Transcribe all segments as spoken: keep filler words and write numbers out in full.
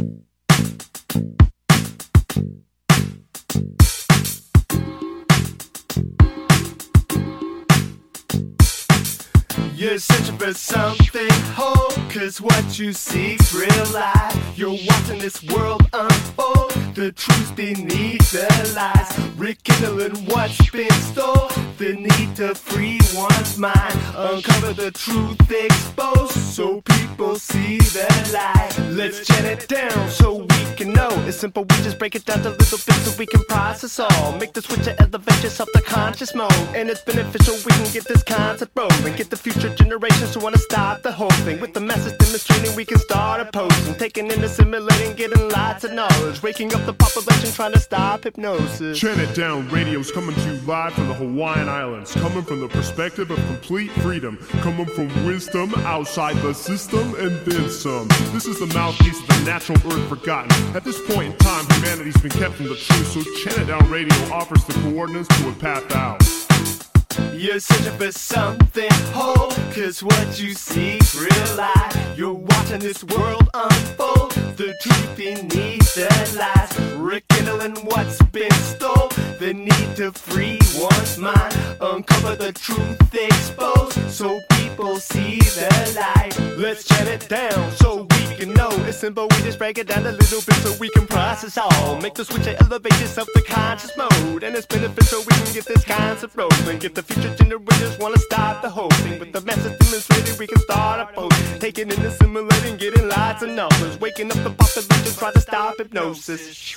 You're searching for something whole, cause what you seek's real life. You're watching this world unfold, the truth beneath the lies. Rekindling what's been stole, the need to free one's mind. Uncover the truth exposed, so people see the light. Let's chant it down so we can know. It's simple, we just break it down to little bits so we can process all. Make the switch to elevate yourself to conscious mode, and it's beneficial we can get this concept rolling. Get the future generations who wanna stop the whole thing. With the message demonstrating we can start opposing, taking in, assimilating, getting lots of knowledge, waking up the population, trying to stop hypnosis. Chant It Down Radio's coming to you live from the Hawaiian Islands, coming from the perspective of complete freedom, coming from wisdom outside the system and then some. This is the mouthpiece of the natural earth forgotten. At this point in time, humanity's been kept from the truth, so Chant It Down Radio offers the coordinates to a path out. You're searching for something whole, cause what you seek's real life. You're watching this world unfold, the truth beneath the lies. Rekindling what's been stole, the need to free one's mind. Uncover the truth exposed, so people see the light. Let's chant it down so we can know. It's simple, we just break it down a little bit so we can process all. Make the switch to elevate yourself to conscious mode, and it's beneficial we can get this concept rolling. Get the future generations wanna stop the whole thing. With the message demonstrated we can start a post, taking in, assimilating, getting lots of knowledge, waking up the population, try to stop hypnosis.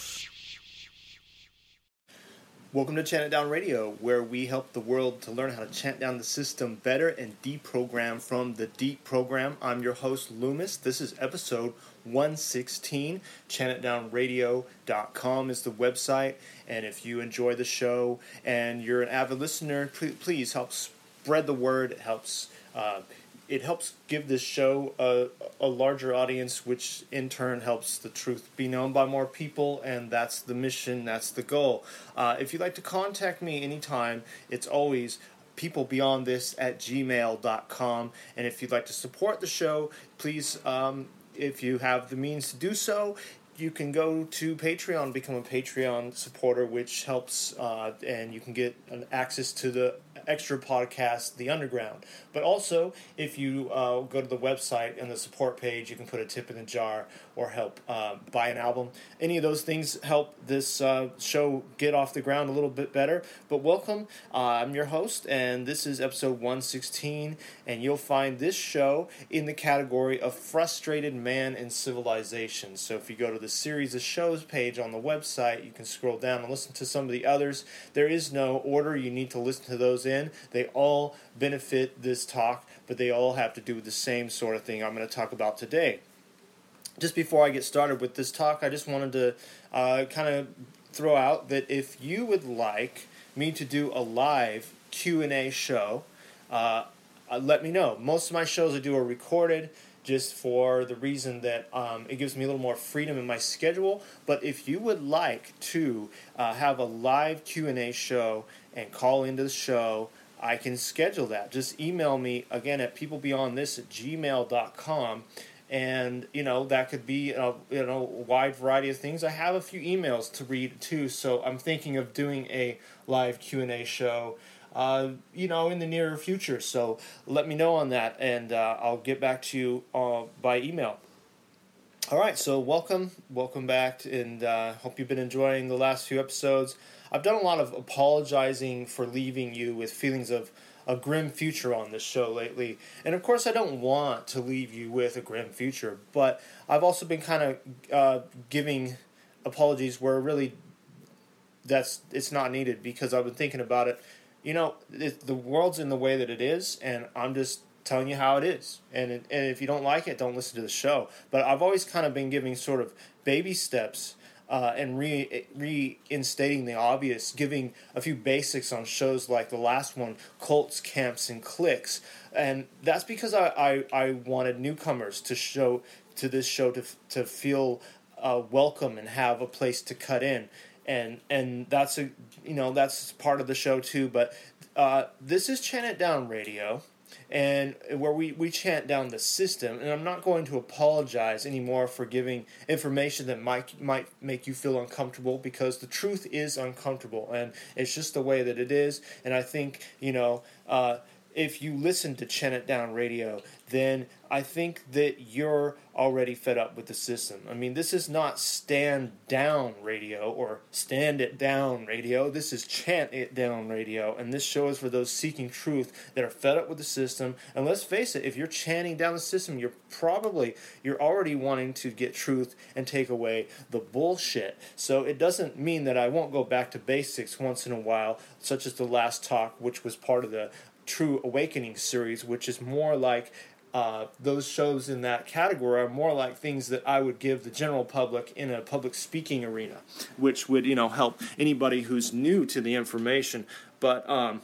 Welcome to Chant It Down Radio, where we help the world to learn how to chant down the system better and deprogram from the deep program. I'm your host, Loomis. This is episode one sixteen. chant it down radio dot com is the website. And if you enjoy the show and you're an avid listener, please help spread the word. It helps uh, it helps give this show a, a larger audience, which in turn helps the truth be known by more people, and that's the mission, that's the goal. Uh, if you'd like to contact me anytime, it's always peoplebeyondthis at gmail dot com, and if you'd like to support the show, please, um, if you have the means to do so, you can go to Patreon, become a Patreon supporter, which helps, uh, and you can get an access to the extra podcast, The Underground. But also, if you uh, go to the website and the support page, you can put a tip in the jar or help uh, buy an album. Any of those things help this uh, show get off the ground a little bit better. But welcome, uh, I'm your host, and this is episode one sixteen, and you'll find this show in the category of Frustrated Man in Civilization. So if you go to the series of shows page on the website, you can scroll down and listen to some of the others. There is no order. You need to listen to those in. They all benefit this talk, but they all have to do with the same sort of thing I'm going to talk about today. Just before I get started with this talk, I just wanted to uh, kind of throw out that if you would like me to do a live Q and A show, uh, let me know. Most of my shows I do are recorded, just for the reason that um, it gives me a little more freedom in my schedule. But if you would like to uh, have a live Q and A show and call into the show, I can schedule that. Just email me, again, at peoplebeyondthis at gmail dot com. And, you know, that could be a you know, wide variety of things. I have a few emails to read, too, so I'm thinking of doing a live Q and A show Uh, you know, in the near future. So let me know on that, and uh, I'll get back to you uh, by email. All right, so welcome, welcome back, and uh, hope you've been enjoying the last few episodes. I've done a lot of apologizing for leaving you with feelings of a grim future on this show lately, and of course I don't want to leave you with a grim future, but I've also been kind of uh, giving apologies where really that's it's not needed, because I've been thinking about it. You know, it, the world's in the way that it is, and I'm just telling you how it is. And, it, and if you don't like it, don't listen to the show. But I've always kind of been giving sort of baby steps uh, and re, reinstating the obvious, giving a few basics on shows like the last one, Cults, Camps, and Cliques. And that's because I, I, I wanted newcomers to show to this show to to feel uh, welcome and have a place to cut in. And and that's a you know that's part of the show too. But uh, this is Chant It Down Radio, and where we, we chant down the system. And I'm not going to apologize anymore for giving information that might might make you feel uncomfortable, because the truth is uncomfortable, and it's just the way that it is. And I think, you know, uh, if you listen to Chant It Down Radio, then I think that you're already fed up with the system. I mean, this is not Stand Down Radio or Stand It Down Radio. This is Chant It Down Radio, and this show is for those seeking truth that are fed up with the system. And let's face it, if you're chanting down the system, you're probably, you're already wanting to get truth and take away the bullshit. So it doesn't mean that I won't go back to basics once in a while, such as the last talk, which was part of the True Awakening series, which is more like uh, those shows in that category are more like things that I would give the general public in a public speaking arena, which would, you know, help anybody who's new to the information. But um,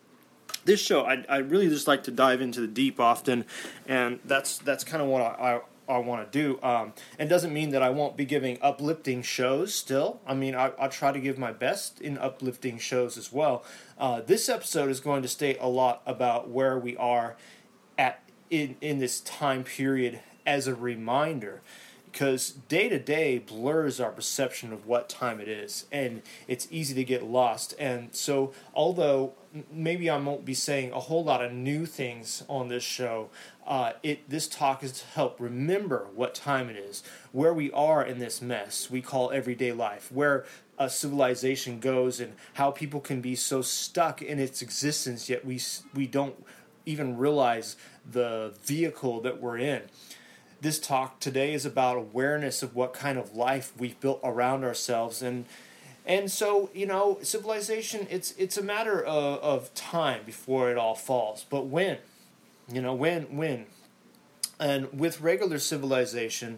this show, I, I really just like to dive into the deep often, and that's that's kind of what I, I I want to do. Um, it doesn't mean that I won't be giving uplifting shows still. I mean, I, I'll try to give my best in uplifting shows as well. Uh, this episode is going to state a lot about where we are at in, in this time period as a reminder, because day to day blurs our perception of what time it is, and it's easy to get lost. And so, although maybe I won't be saying a whole lot of new things on this show, uh, it this talk is to help remember what time it is, where we are in this mess we call everyday life, where a civilization goes, and how people can be so stuck in its existence, yet we we don't even realize the vehicle that we're in. This talk today is about awareness of what kind of life we've built around ourselves, and and so, you know, civilization, it's it's a matter of, of time before it all falls. But when, you know, when when, and with regular civilization,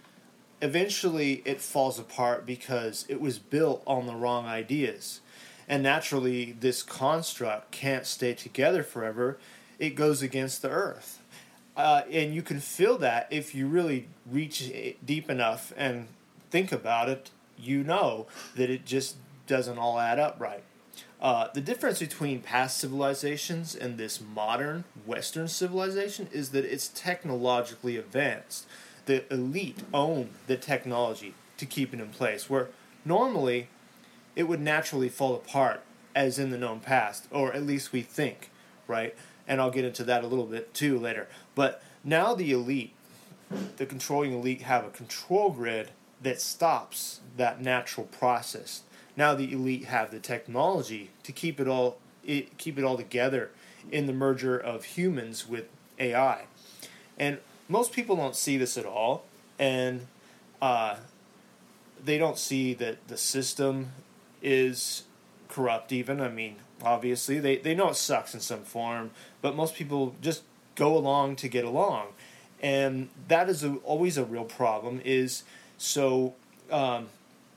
eventually it falls apart because it was built on the wrong ideas, and naturally this construct can't stay together forever. It goes against the earth. Uh, and you can feel that if you really reach deep enough and think about it. You know that it just doesn't all add up right. Uh, the difference between past civilizations and this modern Western civilization is that it's technologically advanced. The elite own the technology to keep it in place, where normally it would naturally fall apart, as in the known past, or at least we think, right? And I'll get into that a little bit too later. But now the elite, the controlling elite, have a control grid that stops that natural process. Now the elite have the technology to keep it all it, keep it all together in the merger of humans with A I. And most people don't see this at all, and uh, they don't see that the system is corrupt even. I mean, obviously, they, they know it sucks in some form, but most people just go along to get along. And that is a, always a real problem, is so um,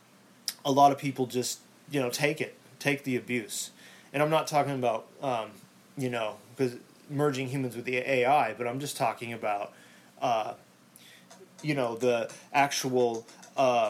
a lot of people just, you know, take it, take the abuse. And I'm not talking about, um, you know, because merging humans with the A I, but I'm just talking about, uh, you know, the actual... Uh,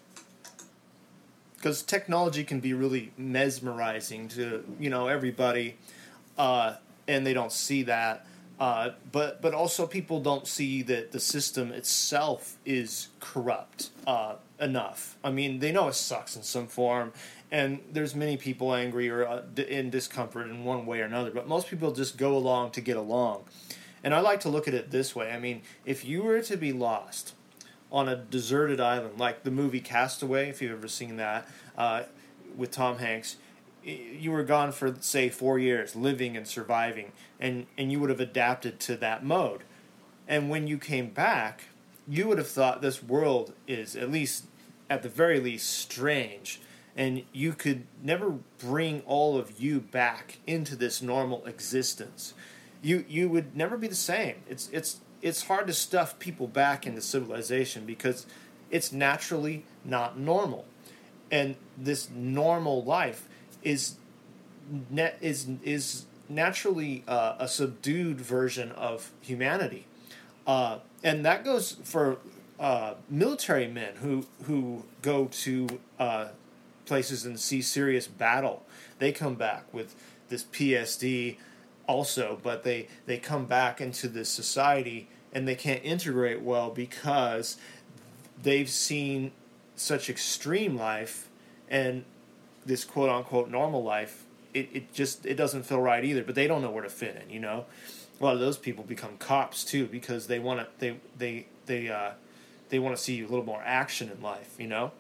because technology can be really mesmerizing to, you know, everybody, uh, and they don't see that. Uh, but but also people don't see that the system itself is corrupt uh, enough. I mean, they know it sucks in some form, and there's many people angry or uh, in discomfort in one way or another, but most people just go along to get along. And I like to look at it this way. I mean, if you were to be lost on a deserted island, like the movie Castaway, if you've ever seen that, uh, with Tom Hanks, you were gone for, say, four years, living and surviving, and, and you would have adapted to that mode. And when you came back, you would have thought this world is, at least, at the very least, strange, and you could never bring all of you back into this normal existence. You you would never be the same. It's it's It's hard to stuff people back into civilization because it's naturally not normal. And this normal life is net is is naturally uh, a subdued version of humanity. Uh, and that goes for uh, military men who, who go to uh, places and see serious battle. They come back with this P S D, also, but they, they come back into this society and they can't integrate well because they've seen such extreme life and this quote-unquote normal life, it, it just it doesn't feel right either, but they don't know where to fit in, you know? A lot of those people become cops too because they want to they they they uh, they want to see a little more action in life, you know?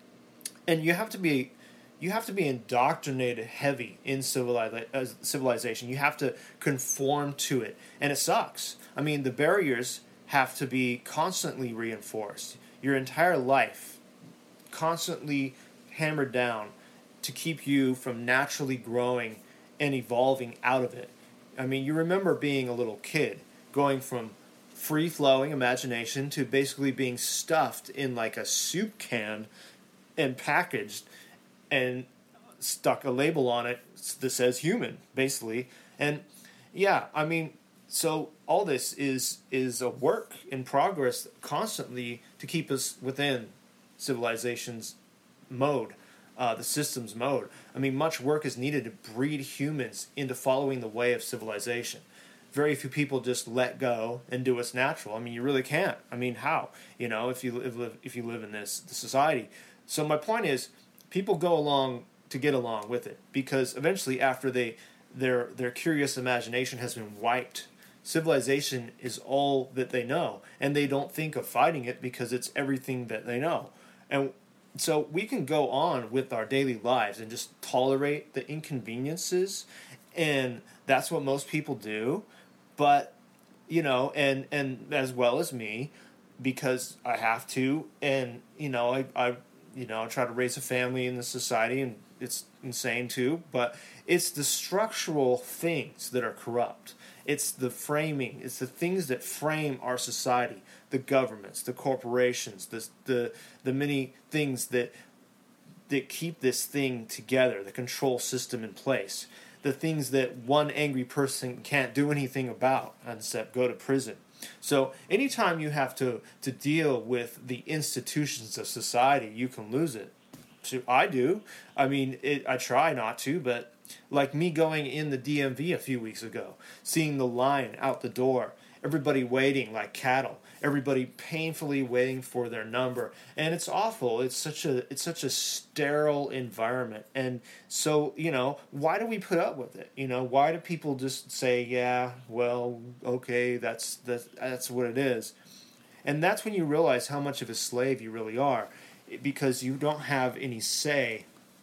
And you have to be you have to be indoctrinated heavy in civili- uh, civilization. You have to conform to it, and it sucks. I mean, the barriers have to be constantly reinforced. Your entire life constantly hammered down to keep you from naturally growing and evolving out of it. I mean, you remember being a little kid, going from free-flowing imagination to basically being stuffed in like a soup can and packaged and stuck a label on it that says human, basically. And yeah, I mean, so all this is is a work in progress constantly to keep us within civilization's mode, uh, the system's mode. I mean, much work is needed to breed humans into following the way of civilization. Very few people just let go and do what's natural. I mean, you really can't. I mean, how? You know, if you live if you live in this society. So my point is, people go along to get along with it because eventually, after they their their curious imagination has been wiped, civilization is all that they know, and they don't think of fighting it because it's everything that they know. And so we can go on with our daily lives and just tolerate the inconveniences, and that's what most people do. But, you know, and, and as well as me, because I have to, and, you know, I, I, you know, I try to raise a family in the society, and it's insane too, but it's the structural things that are corrupt. It's the framing, it's the things that frame our society, the governments, the corporations, the the the many things that that keep this thing together, the control system in place, the things that one angry person can't do anything about except go to prison. So anytime you have to, to deal with the institutions of society, you can lose it. So I do. I mean, it, I try not to, but like me going in the D M V a few weeks ago, seeing the line out the door, everybody waiting like cattle, everybody painfully waiting for their number, and it's awful. It's such a it's such a sterile environment, and so you know, why do we put up with it? You know, why do people just say, yeah, well, okay, that's that's that's what it is, and that's when you realize how much of a slave you really are, because you don't have any say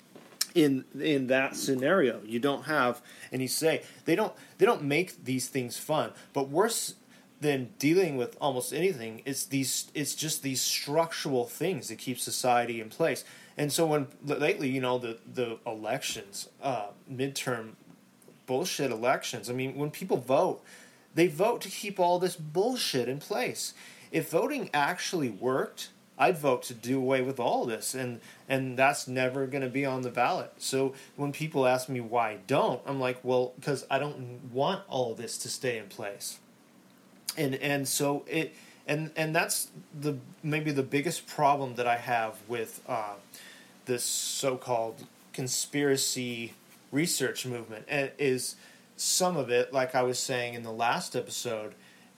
in in that scenario. You don't have any say. They don't they don't make these things fun. But worse than dealing with almost anything, it's these it's just these structural things that keep society in place. And so when lately, you know, the the elections, uh, midterm bullshit elections. I mean, when people vote, they vote to keep all this bullshit in place. If voting actually worked, I'd vote to do away with all this, and and that's never going to be on the ballot. So when people ask me why I don't, I'm like, well, because I don't want all of this to stay in place. And and so it and and that's the maybe the biggest problem that I have with uh, this so-called conspiracy research movement, and is some of it, like I was saying in the last episode,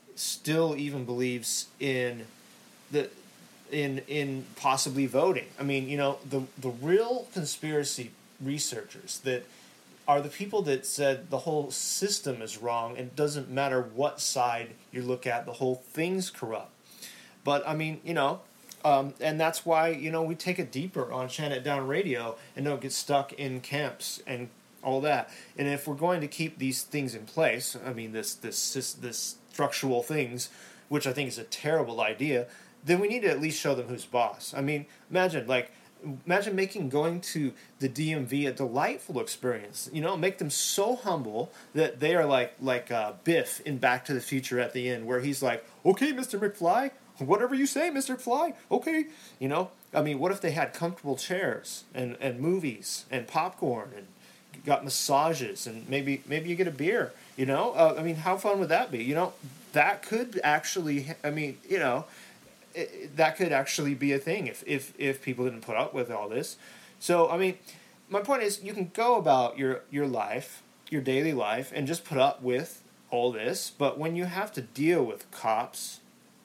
still even believes in the. in in possibly voting. I mean, you know, the the real conspiracy researchers that are the people that said the whole system is wrong, and it doesn't matter what side you look at, the whole thing's corrupt. But, I mean, you know, um, and that's why, you know, we take it deeper on Chant It Down Radio and don't get stuck in camps and all that. And if we're going to keep these things in place, I mean, this this this, this structural things, which I think is a terrible idea, then we need to at least show them who's boss. I mean, imagine, like, imagine making going to the D M V a delightful experience. You know, make them so humble that they are like like uh, Biff in Back to the Future at the end, where he's like, okay, Mister McFly, whatever you say, Mister Fly, okay. You know, I mean, what if they had comfortable chairs and, and movies and popcorn and got massages and maybe maybe you get a beer, you know? Uh, I mean, how fun would that be? You know, that could actually, I mean, you know, It, that could actually be a thing if, if, if people didn't put up with all this. So, I mean, my point is, you can go about your, your life your daily life and just put up with all this. But when you have to deal with cops,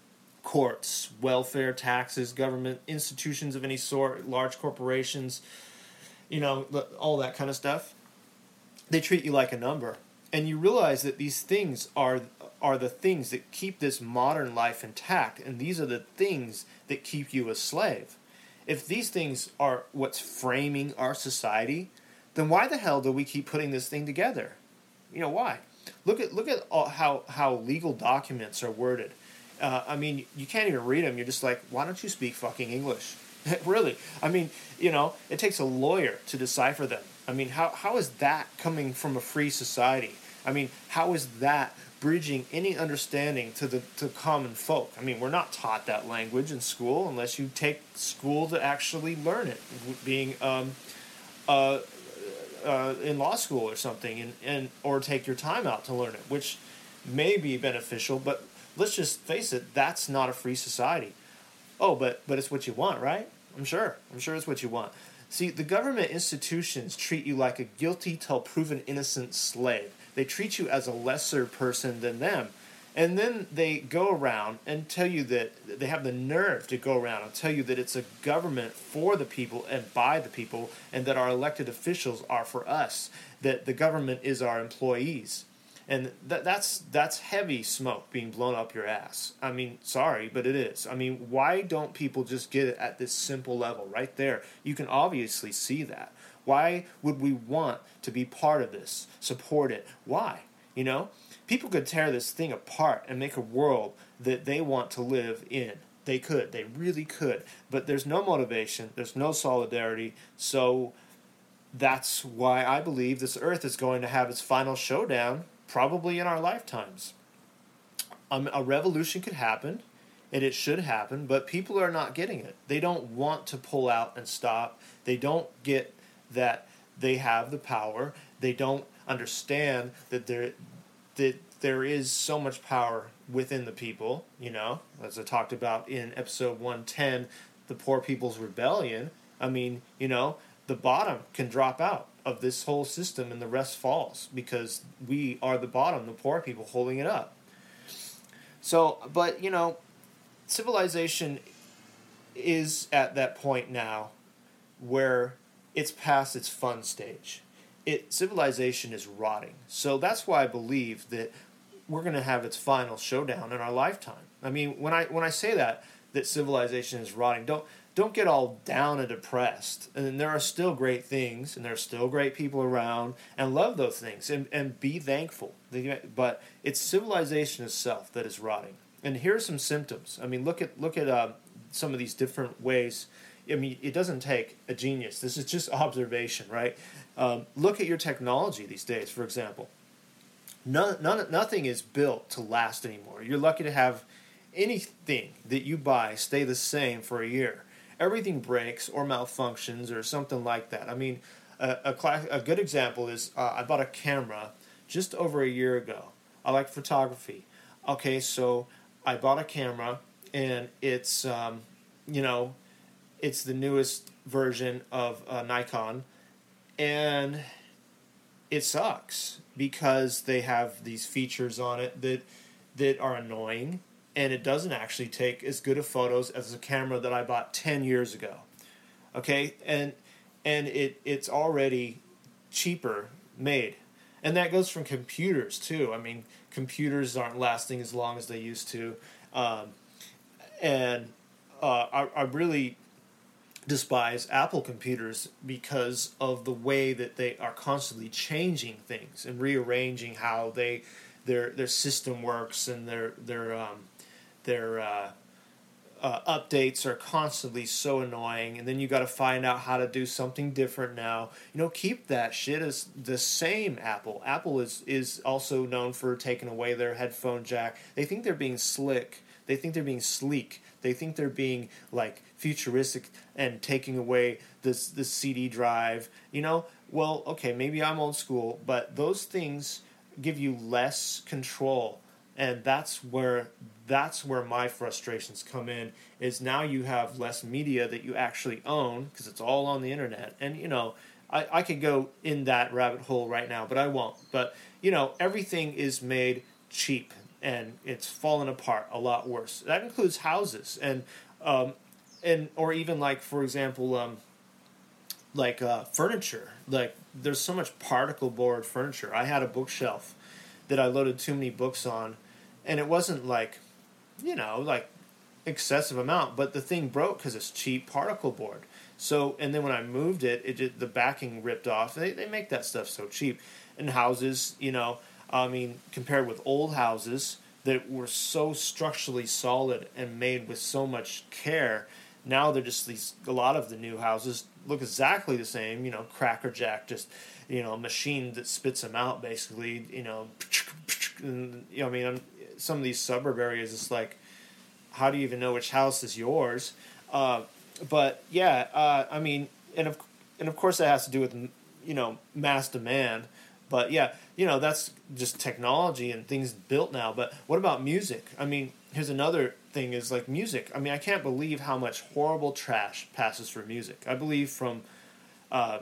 courts, welfare, taxes, government institutions of any sort, large corporations, you know, all that kind of stuff, they treat you like a number. And you realize that these things are are the things that keep this modern life intact, and these are the things that keep you a slave. If these things are what's framing our society, then why the hell do we keep putting this thing together? You know, why? Look at look at all, how, how legal documents are worded. Uh, I mean, you can't even read them. You're just like, why don't you speak fucking English? Really? I mean, you know, it takes a lawyer to decipher them. I mean, how how is that coming from a free society? I mean, how is that bridging any understanding to the to common folk? I mean, we're not taught that language in school unless you take school to actually learn it, being um, uh, uh, in law school or something, and, and or take your time out to learn it, which may be beneficial, but let's just face it, that's not a free society. Oh, but but it's what you want, right? I'm sure. I'm sure it's what you want. See, the government institutions treat you like a guilty till proven innocent slave. They treat you as a lesser person than them. And then they go around and tell you that they have the nerve to go around and tell you that it's a government for the people and by the people, and that our elected officials are for us, that the government is our employees. And that, that's that's heavy smoke being blown up your ass. I mean, sorry, but it is. I mean, why don't people just get it at this simple level right there? You can obviously see that. Why would we want to be part of this, support it? Why? You know, people could tear this thing apart and make a world that they want to live in. They could. They really could. But there's no motivation. There's no solidarity. So that's why I believe this earth is going to have its final showdown probably in our lifetimes. Um, a revolution could happen, and it should happen, but people are not getting it. They don't want to pull out and stop. They don't get that they have the power. They don't understand that there that there is so much power within the people, you know, as I talked about in episode one ten, the Poor People's Rebellion. I mean, you know, the bottom can drop out of this whole system and the rest falls because we are the bottom, the poor people holding it up. So, but, you know, civilization is at that point now where it's past its fun stage. It civilization is rotting. So that's why I believe that we're going to have its final showdown in our lifetime. I mean, when I when I say that, that civilization is rotting, don't Don't get all down and depressed. And there are still great things, and there are still great people around, and love those things, and, and be thankful. But it's civilization itself that is rotting. And here are some symptoms. I mean, look at look at uh, some of these different ways. I mean, it doesn't take a genius. This is just observation, right? Um, look at your technology these days, for example. None, none, nothing is built to last anymore. You're lucky to have anything that you buy stay the same for a year. Everything breaks or malfunctions or something like that. I mean, a a, class, a good example is uh, I bought a camera just over a year ago. I like photography. Okay, so I bought a camera, and it's um, you know, it's the newest version of uh, Nikon, and it sucks because they have these features on it that that are annoying. And it doesn't actually take as good of photos as the camera that I bought ten years ago. Okay? And and it it's already cheaper made. And that goes from computers, too. I mean, computers aren't lasting as long as they used to. Um, and uh, I, I really despise Apple computers because of the way that they are constantly changing things and rearranging how they their their system works, and their their um, Their uh, uh, updates are constantly so annoying, and then you got to find out how to do something different now. You know, keep that shit as the same. Apple. Apple is is also known for taking away their headphone jack. They think they're being slick. They think they're being sleek. They think they're being like futuristic and taking away this this C D drive. You know, well, okay, maybe I'm old school, but those things give you less control. And that's where that's where my frustrations come in, is now you have less media that you actually own because it's all on the internet. And, you know, I, I could go in that rabbit hole right now, but I won't. But, you know, everything is made cheap, and it's fallen apart a lot worse. That includes houses, and, um, and or even, like, for example, um, like uh, furniture. Like, there's so much particle board furniture. I had a bookshelf that I loaded too many books on, and it wasn't, like, you know, like, excessive amount, but the thing broke because it's cheap particle board. So, and then when I moved it, it just, the backing ripped off. They they make that stuff so cheap. And houses, you know, I mean, compared with old houses that were so structurally solid and made with so much care, now they're just these. A lot of the new houses look exactly the same. You know, Cracker Jack, just, you know, a machine that spits them out basically. You know, and, you know, I mean, I'm, some of these suburb areas, it's like, how do you even know which house is yours? Uh, but yeah, uh, I mean, and of and of course that has to do with, you know, mass demand. But yeah, you know, that's just technology and things built now. But what about music? I mean, here's another thing is like music. I mean, I can't believe how much horrible trash passes for music. I believe from uh,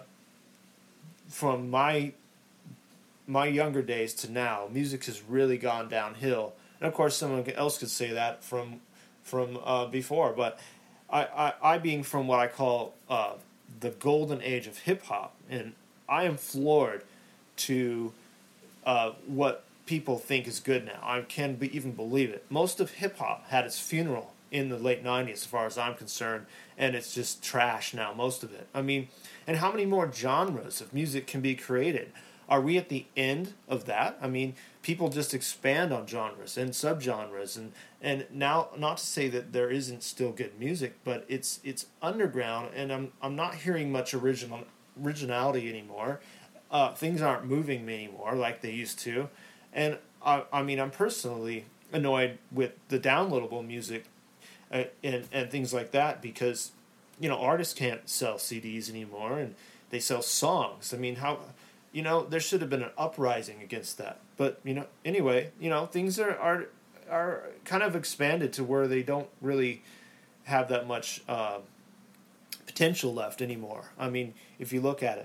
from my my younger days to now, music has really gone downhill. And of course, someone else could say that from from uh, before, but I, I, I being from what I call uh, the golden age of hip-hop, and I am floored to uh, what people think is good now. I can't be, even believe it. Most of hip-hop had its funeral in the late nineties, as far as I'm concerned, and it's just trash now, most of it. I mean, and how many more genres of music can be created? Are we at the end of that? I mean, people just expand on genres and subgenres, and, and now, not to say that there isn't still good music, but it's it's underground, and I'm I'm not hearing much original originality anymore. Uh, things aren't moving me anymore like they used to, and I I mean, I'm personally annoyed with the downloadable music uh, and and things like that, because, you know, artists can't sell C Ds anymore, and they sell songs. I mean, how... You know, there should have been an uprising against that. But, you know, anyway, you know, things are are, are kind of expanded to where they don't really have that much uh, potential left anymore. I mean, if you look at it.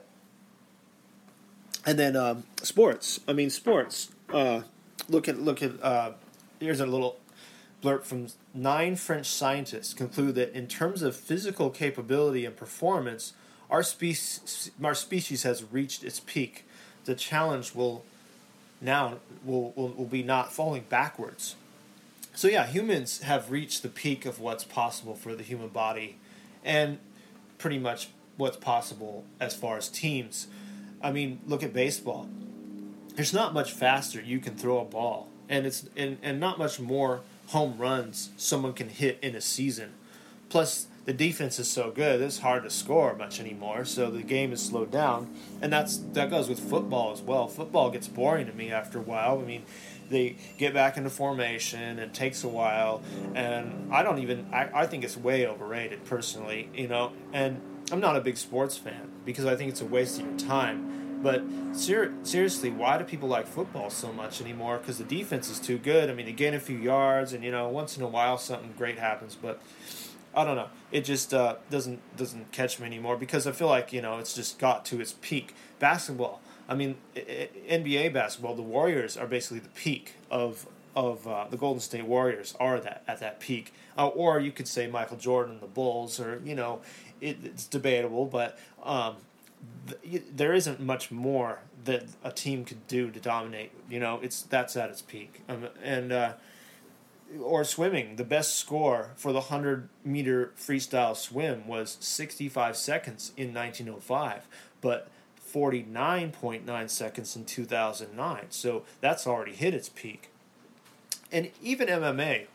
And then um, sports. I mean, sports. Uh, look at, look at uh, here's a little blurb from nine French scientists conclude that in terms of physical capability and performance, Our species, our species has reached its peak. The challenge will now will, will will be not falling backwards. So yeah, humans have reached the peak of what's possible for the human body, and pretty much what's possible as far as teams. I mean, look at baseball. There's not much faster you can throw a ball, and it's and, and not much more home runs someone can hit in a season. Plus, the defense is so good, it's hard to score much anymore, so the game is slowed down. And that's that goes with football as well. Football gets boring to me after a while. I mean, they get back into formation, and it takes a while, and I don't even, I, I think it's way overrated, personally, you know, and I'm not a big sports fan, because I think it's a waste of your time. But ser- seriously, why do people like football so much anymore? Because the defense is too good. I mean, they gain a few yards, and, you know, once in a while something great happens, but I don't know. It just uh, doesn't doesn't catch me anymore, because I feel like, you know, it's just got to its peak. Basketball, I mean, N B A basketball, the Warriors are basically the peak of of uh, the Golden State Warriors are that at that peak. Uh, or you could say Michael Jordan and the Bulls, or, you know, it, it's debatable, but um, th- there isn't much more that a team could do to dominate. You know, it's that's at its peak, um, and. Uh, Or swimming, the best score for the one hundred meter freestyle swim was sixty-five seconds in nineteen oh five, but forty-nine point nine seconds in two thousand nine. So that's already hit its peak. And even M M A,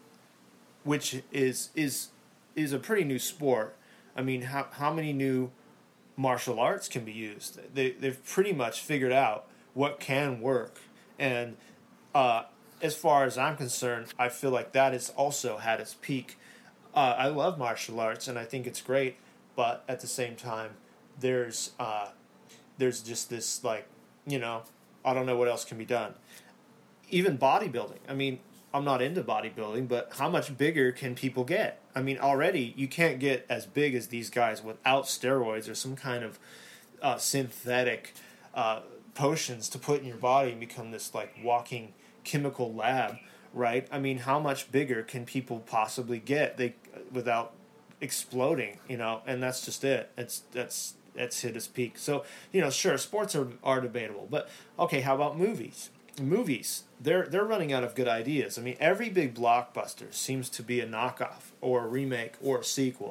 which is is is a pretty new sport. I mean, how how many new martial arts can be used? They they've pretty much figured out what can work, and uh as far as I'm concerned, I feel like that has also had its peak. Uh, I love martial arts, and I think it's great, but at the same time, there's uh, there's just this, like, you know, I don't know what else can be done. Even bodybuilding. I mean, I'm not into bodybuilding, but how much bigger can people get? I mean, already you can't get as big as these guys without steroids or some kind of uh, synthetic uh, potions to put in your body and become this like walking chemical lab, right? I mean, how much bigger can people possibly get they without exploding, you know? And that's just it. It's that's that's hit its peak. So, you know, sure, sports are are debatable, but okay, how about movies? Movies, they're they're running out of good ideas. I mean, every big blockbuster seems to be a knockoff or a remake or a sequel.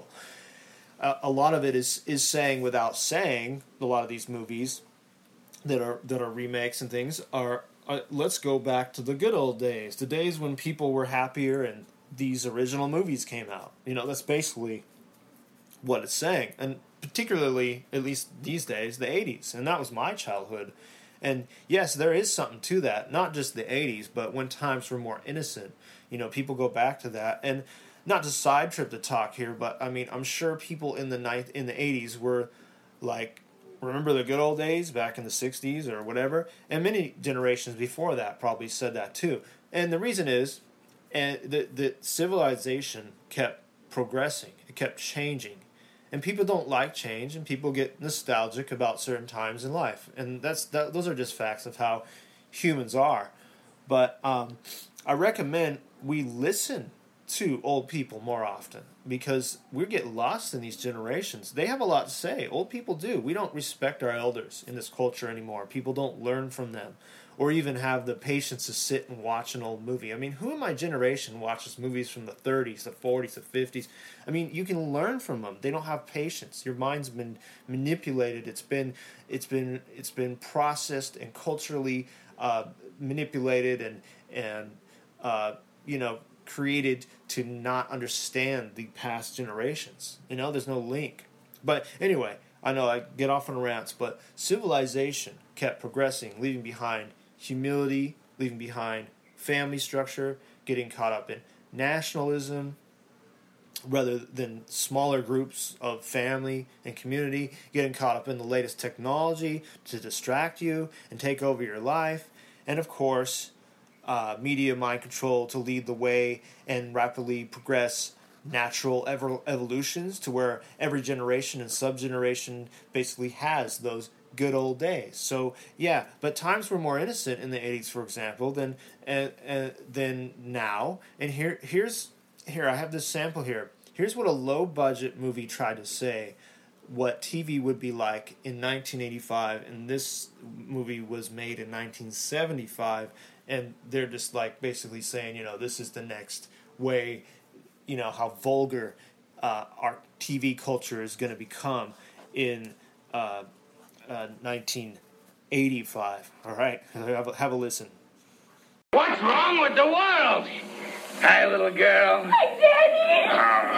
Uh, a lot of it is is saying without saying. A lot of these movies that are that are remakes and things are uh, let's go back to the good old days, the days when people were happier and these original movies came out. You know, that's basically what it's saying, and particularly, at least these days, the eighties, and that was my childhood. And yes, there is something to that, not just the eighties, but when times were more innocent. You know, people go back to that. And not to side trip the talk here, but I mean, I'm sure people in the ninth, in the eighties were like, remember the good old days back in the sixties or whatever? And many generations before that probably said that too. And the reason is, and the, the civilization kept progressing. It kept changing. And people don't like change, and people get nostalgic about certain times in life, and that's that, those are just facts of how humans are. But um, I recommend we listen to old people more often, because we get lost in these generations. They have a lot to say. Old people do. We don't respect our elders in this culture anymore. People don't learn from them, or even have the patience to sit and watch an old movie. I mean, who in my generation watches movies from the thirties, the forties, the fifties? I mean, you can learn from them. They don't have patience. Your mind's been manipulated. It's been, it's been, it's been processed and culturally uh, manipulated and and uh, you know, created to not understand the past generations. You know, there's no link. But anyway, I know I get off on rants, but civilization kept progressing, leaving behind humility, leaving behind family structure, getting caught up in nationalism rather than smaller groups of family and community, getting caught up in the latest technology to distract you and take over your life, and of course, uh, media mind control to lead the way and rapidly progress natural ever evolutions to where every generation and subgeneration basically has those good old days. So yeah, but times were more innocent in the eighties, for example, than uh, uh, than now. And here here's here I have this sample here. Here's what a low budget movie tried to say what T V would be like in nineteen eighty-five, and this movie was made in nineteen seventy-five, and they're just like basically saying, you know, this is the next way, you know, how vulgar uh, our T V culture is going to become in uh, uh, nineteen eighty-five. All right, have a, have a listen. What's wrong with the world? Hi, little girl. Hi, Daddy.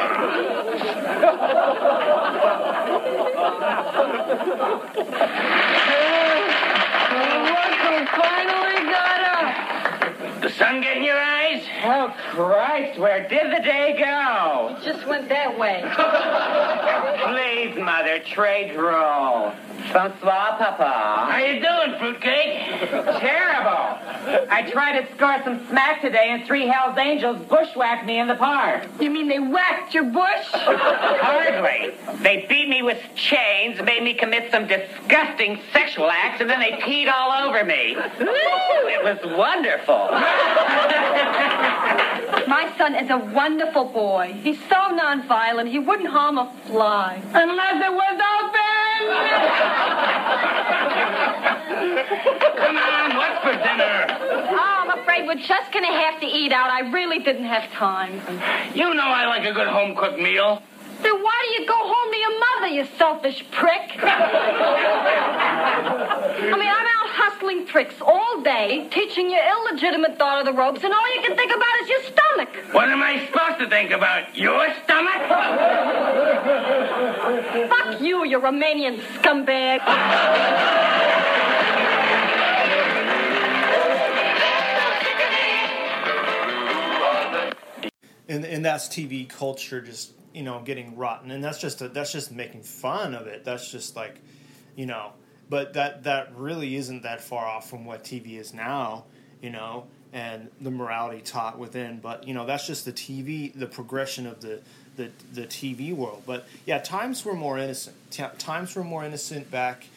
Look who finally got up. The sun get in your eyes? Oh, Christ, where did the day go? It just went that way. Please, Mother, trade roll. Bonsoir, Papa. How you doing, fruitcake? Terrible. I tried to score some smack today, and three Hell's Angels bushwhacked me in the park. You mean they whacked your bush? Hardly. They beat me with chains, made me commit some disgusting sexual acts, and then they peed all over me. Ooh, it was wonderful. My son is a wonderful boy. He's so nonviolent, he wouldn't harm a fly. Unless it was open! Come on, what's for dinner? Oh, I'm afraid we're just going to have to eat out. I really didn't have time. You know I like a good home-cooked meal. Then why do you go home to your mother, you selfish prick? I mean, I'm out hustling tricks all day, teaching your illegitimate daughter the ropes, and all you can think about is your stomach. What am I supposed to think about? Your stomach? Fuck you, you Romanian scumbag. And and that's T V culture just, you know, getting rotten, and that's just a, that's just making fun of it. That's just like, you know, but that that really isn't that far off from what T V is now, you know, and the morality taught within. But you know, that's just the T V, the progression of the the, the T V world. But yeah, times were more innocent. T- times were more innocent back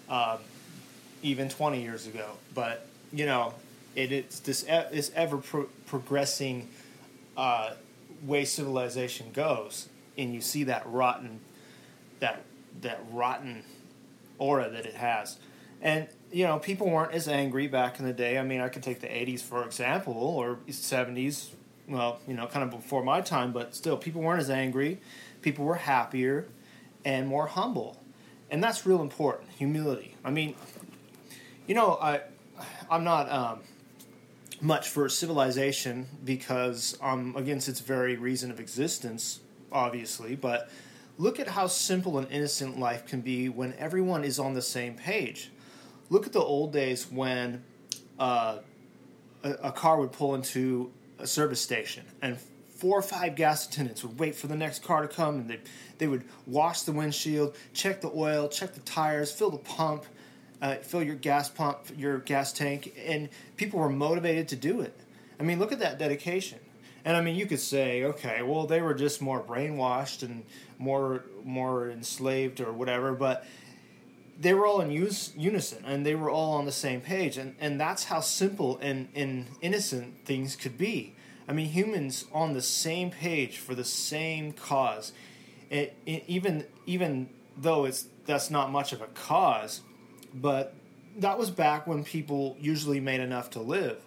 um, even twenty years ago. But, you know, it, it's this, this ever pro- progressing uh, way civilization goes, and you see that rotten, that that rotten aura that it has. And, you know, people weren't as angry back in the day. I mean, I could take the eighties, for example, or seventies, well, you know, kind of before my time, but still, people weren't as angry. People were happier and more humble. And that's real important, humility. I mean, you know, I, I'm not um, much for civilization because I'm against its very reason of existence, obviously, but look at how simple and innocent life can be when everyone is on the same page. Look at the old days when uh, a, a car would pull into a service station and four or five gas attendants would wait for the next car to come, and they they would wash the windshield, check the oil, check the tires, fill the pump, uh, fill your gas pump, your gas tank, and people were motivated to do it. I mean, look at that dedication. And I mean, you could say, okay, well, they were just more brainwashed and more more enslaved or whatever, but they were all in use, unison, and they were all on the same page, and, and that's how simple and, and innocent things could be. I mean, humans on the same page for the same cause. It, it, even even though it's that's not much of a cause, but that was back when people usually made enough to live,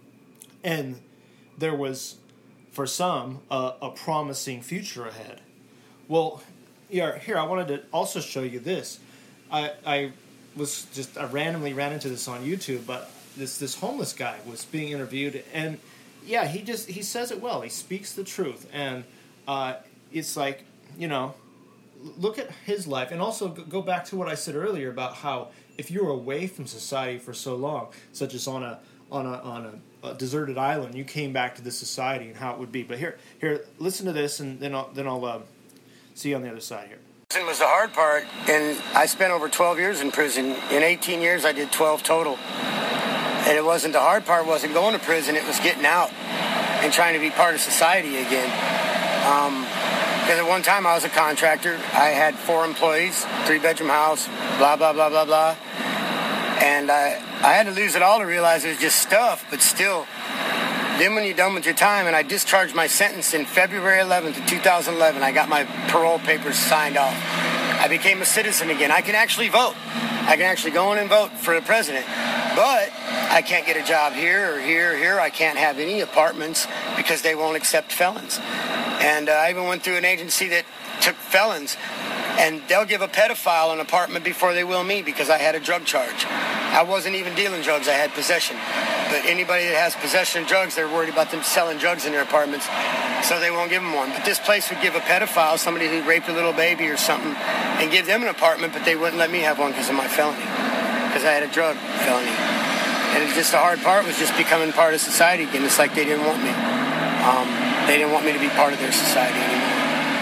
and there was, for some, a, a promising future ahead. Well, here, here I wanted to also show you this. I, I was just I randomly ran into this on YouTube, but this this homeless guy was being interviewed, and yeah, he just he says it well. He speaks the truth, and uh, it's like, you know, look at his life, and also go back to what I said earlier about how if you were away from society for so long, such as on a on a on a, a deserted island, you came back to this society and how it would be. But here, here, listen to this, and then I'll then I'll uh, see you on the other side here. Prison was the hard part, and I spent over twelve years in prison. In eighteen years, I did twelve total. And it wasn't the hard part, wasn't going to prison, it was getting out and trying to be part of society again. Um, because at one time I was a contractor. I had four employees, three-bedroom house, blah, blah, blah, blah, blah. And I, I had to lose it all to realize it was just stuff, but still. Then when you're done with your time, and I discharged my sentence in February eleventh of two thousand eleven, I got my parole papers signed off. I became a citizen again. I can actually vote. I can actually go in and vote for the president. But I can't get a job here or here or here. I can't have any apartments because they won't accept felons. And uh, I even went through an agency that took felons, and they'll give a pedophile an apartment before they will me because I had a drug charge. I wasn't even dealing drugs. I had possession. But anybody that has possession of drugs, they're worried about them selling drugs in their apartments, so they won't give them one. But this place would give a pedophile, somebody who raped a little baby or something, and give them an apartment, but they wouldn't let me have one because of my felony, because I had a drug felony. And it's just the hard part was just becoming part of society again. It's like they didn't want me. Um, they didn't want me to be part of their society anymore.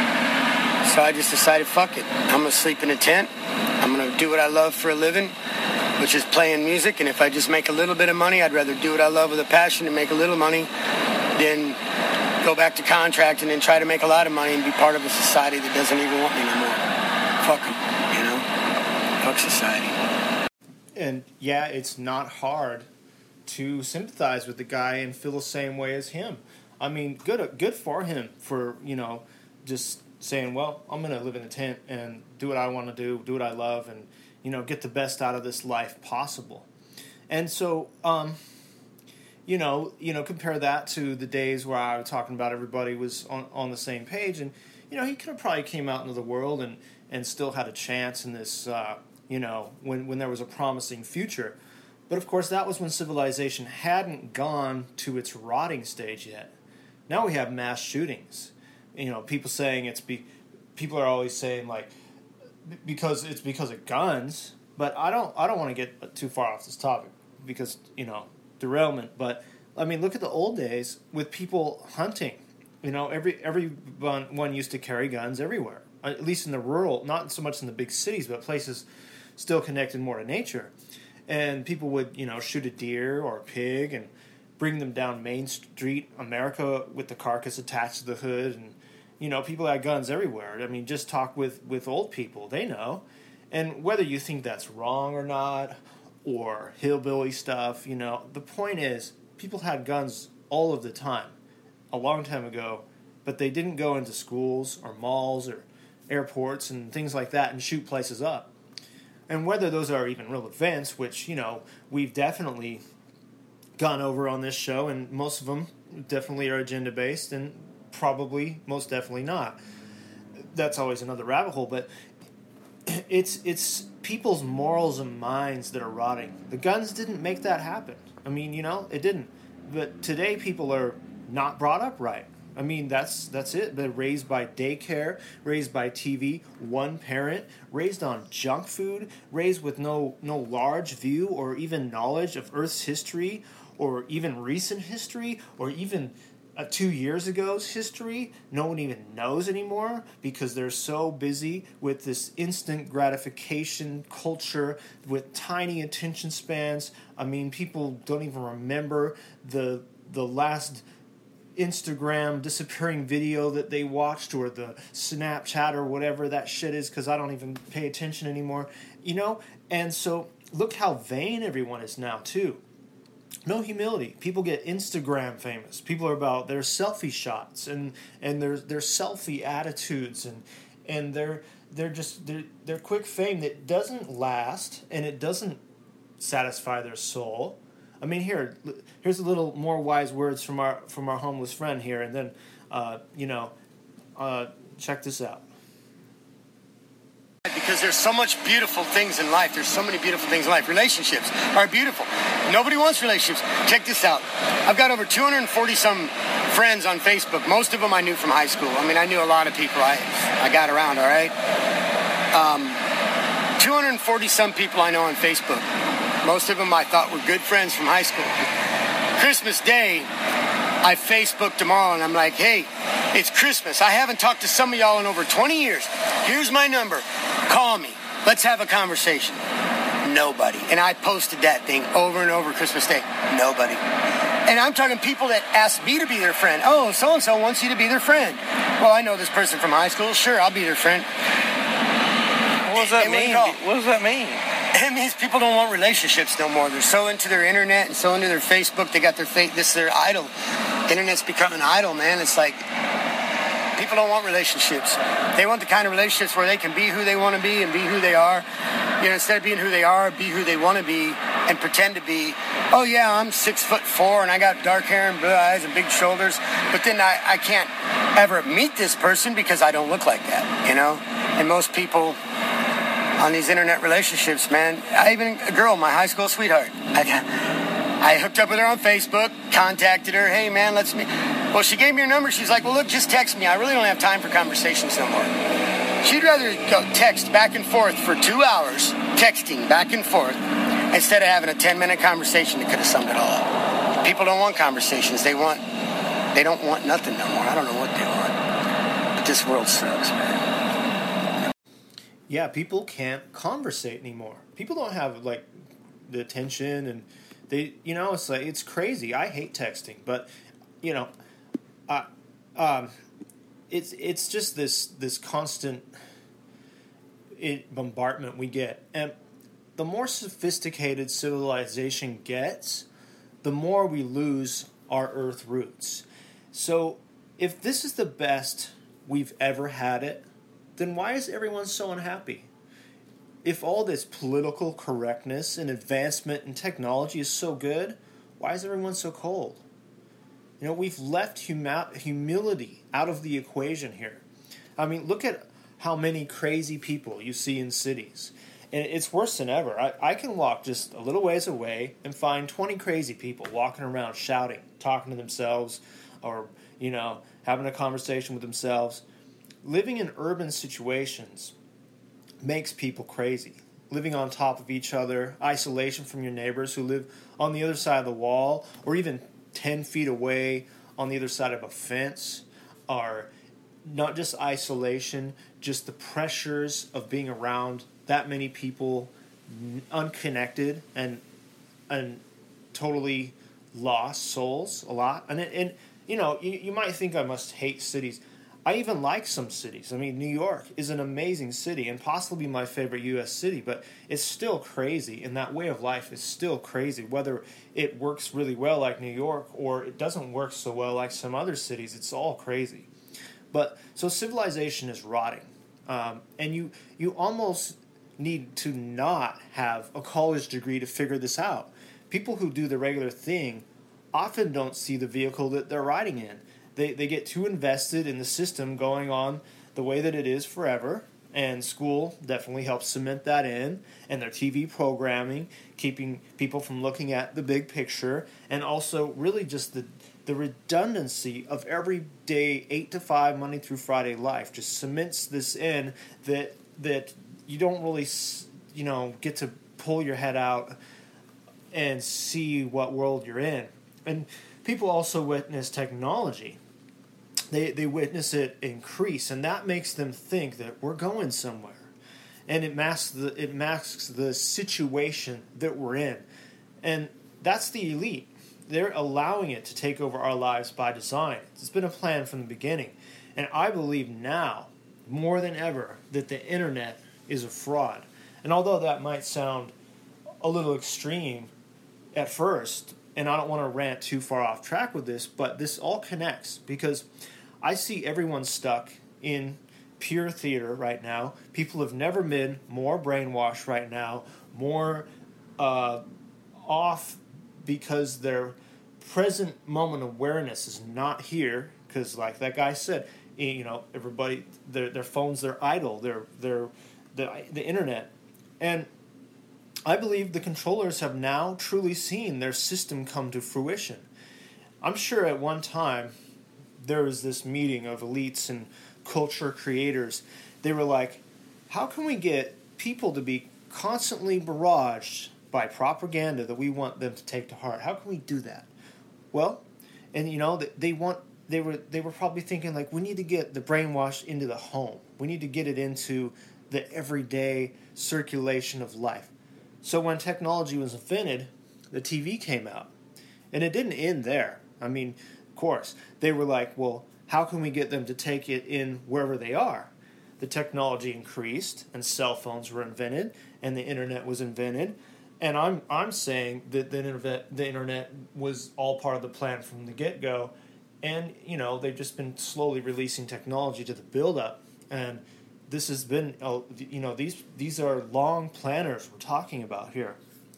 So I just decided, fuck it. I'm going to sleep in a tent. I'm going to do what I love for a living, which is playing music. And if I just make a little bit of money, I'd rather do what I love with a passion and make a little money than go back to contracting and try to make a lot of money and be part of a society that doesn't even want me anymore. Fuck them, you know? Fuck society. And yeah, it's not hard to sympathize with the guy and feel the same way as him. I mean, good good for him for, you know, just saying, well, I'm going to live in a tent and do what I want to do, do what I love, and, you know, get the best out of this life possible. And so, um, you know, you know, compare that to the days where I was talking about everybody was on, on the same page. And, you know, he could have probably came out into the world and, and still had a chance in this, uh, you know, when, when there was a promising future. But, of course, that was when civilization hadn't gone to its rotting stage yet. Now we have mass shootings. You know, people saying it's be, people are always saying like because it's because of guns. But I don't I don't want to get too far off this topic because, you know, derailment. But I mean, look at the old days with people hunting. You know, every everyone one used to carry guns everywhere. At least in the rural, not so much in the big cities, but places still connected more to nature. And people would, you know, shoot a deer or a pig and bring them down Main Street, America, with the carcass attached to the hood. And, you know, people had guns everywhere. I mean, just talk with, with old people. They know. And whether you think that's wrong or not, or hillbilly stuff, you know, the point is, people had guns all of the time, a long time ago, but they didn't go into schools or malls or airports and things like that and shoot places up. And whether those are even real events, which, you know, we've definitely gone over on this show, and most of them definitely are agenda-based, and probably, most definitely not. That's always another rabbit hole, but it's it's people's morals and minds that are rotting. The guns didn't make that happen. I mean, you know, it didn't. But today people are not brought up right. I mean, that's that's it. They're raised by daycare, raised by T V, one parent, raised on junk food, raised with no no large view or even knowledge of Earth's history, or even recent history, or even uh, two years ago's history. No one even knows anymore because they're so busy with this instant gratification culture with tiny attention spans. I mean, people don't even remember the the last Instagram disappearing video that they watched, or the Snapchat or whatever that shit is, because I don't even pay attention anymore, you know? And so look how vain everyone is now, too. No humility. People get Instagram famous. People are about their selfie shots and, and their their selfie attitudes, and and they're they're just they're, they're quick fame that doesn't last, and it doesn't satisfy their soul. I mean, here, here's a little more wise words from our from our homeless friend here, and then, uh, you know, uh, check this out. Because there's so much beautiful things in life. There's so many beautiful things in life. Relationships are beautiful. Nobody wants relationships. Check this out. I've got over two hundred forty some friends on Facebook. Most of them I knew from high school. I mean, I knew a lot of people. I I got around, all right? Um, two hundred forty some people I know on Facebook. Most of them I thought were good friends from high school. Christmas Day, I Facebooked them all, and I'm like, hey, it's Christmas. I haven't talked to some of y'all in over twenty years. Here's my number. Call me. Let's have a conversation. Nobody. And I posted that thing over and over Christmas Day. Nobody. And I'm talking people that asked me to be their friend. Oh, so-and-so wants you to be their friend. Well, I know this person from high school. Sure, I'll be their friend. What does that And mean? What does that mean? It means people don't want relationships no more. They're so into their internet and so into their Facebook. They got their fate. This is their idol. Internet's becoming an idol, man. It's like people don't want relationships. They want the kind of relationships where they can be who they want to be and be who they are. You know, instead of being who they are, be who they want to be and pretend to be. Oh yeah, I'm six foot four and I got dark hair and blue eyes and big shoulders. But then I, I can't ever meet this person because I don't look like that, you know? And most people on these internet relationships, man, I even a girl, my high school sweetheart, I got, I hooked up with her on Facebook, contacted her, hey man, let's meet. Well, she gave me her number. She's like, well, look, just text me. I really don't have time for conversations no more. She'd rather go text back and forth for two hours, texting back and forth, instead of having a ten-minute conversation that could have summed it all up. People don't want conversations. They want, they don't want nothing no more. I don't know what they want. But this world sucks, man. Yeah, people can't conversate anymore. People don't have, like, the attention, and they, you know, it's like, it's crazy. I hate texting, but, you know, uh, um, it's it's just this this constant it, bombardment we get. And the more sophisticated civilization gets, the more we lose our Earth roots. So if this is the best we've ever had it, then why is everyone so unhappy? If all this political correctness and advancement in technology is so good, why is everyone so cold? You know, we've left huma- humility out of the equation here. I mean, look at how many crazy people you see in cities. And it's worse than ever. I, I can walk just a little ways away and find twenty crazy people walking around shouting, talking to themselves, or, you know, having a conversation with themselves. Living in urban situations makes people crazy. Living on top of each other, isolation from your neighbors who live on the other side of the wall, or even ten feet away on the other side of a fence, are not just isolation, just the pressures of being around that many people, unconnected and and totally lost souls a lot. And, and you know, you, you might think I must hate cities. I even like some cities. I mean, New York is an amazing city and possibly my favorite U S city, but it's still crazy, and that way of life is still crazy. Whether it works really well like New York or it doesn't work so well like some other cities, it's all crazy. But so civilization is rotting, um, and you you almost need to not have a college degree to figure this out. People who do the regular thing often don't see the vehicle that they're riding in. They they get too invested in the system going on the way that it is forever, and school definitely helps cement that in, and their T V programming, keeping people from looking at the big picture, and also really just the the redundancy of everyday eight to five, Monday through Friday life just cements this in that that you don't really, you know, get to pull your head out and see what world you're in. And people also witness technology. They they witness it increase, and that makes them think that we're going somewhere. And it masks the it masks the situation that we're in. And that's the elite. They're allowing it to take over our lives by design. It's been a plan from the beginning. And I believe now, more than ever, that the internet is a fraud. And although that might sound a little extreme at first, and I don't want to rant too far off track with this, but this all connects because I see everyone stuck in pure theater right now. People have never been more brainwashed right now, more uh, off because their present moment awareness is not here. Because, like that guy said, you know, everybody, their their phones, their idol, their their the the internet, and I believe the controllers have now truly seen their system come to fruition. I'm sure at one time there was this meeting of elites and culture creators. They were like, how can we get people to be constantly barraged by propaganda that we want them to take to heart? How can we do that? Well, and you know, they want they were they were probably thinking like, we need to get the brainwash into the home. We need to get it into the everyday circulation of life. So when technology was invented, the T V came out. And it didn't end there. I mean, of course, they were like, well, how can we get them to take it in wherever they are? The technology increased, and cell phones were invented, and the internet was invented. And I'm I'm saying that the internet, the internet was all part of the plan from the get-go. And, you know, they've just been slowly releasing technology to the build-up. And this has been, you know, these these are long planners we're talking about here.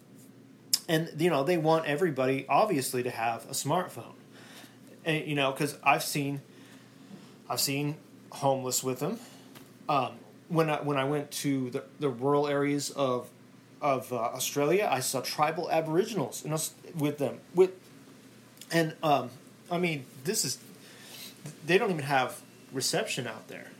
And, you know, they want everybody, obviously, to have a smartphone. And, you know, because I've seen, I've seen homeless with them. Um, when I when I went to the, the rural areas of of uh, Australia, I saw tribal Aboriginals in us, with them. With, and, um, I mean, this is, they don't even have reception out there.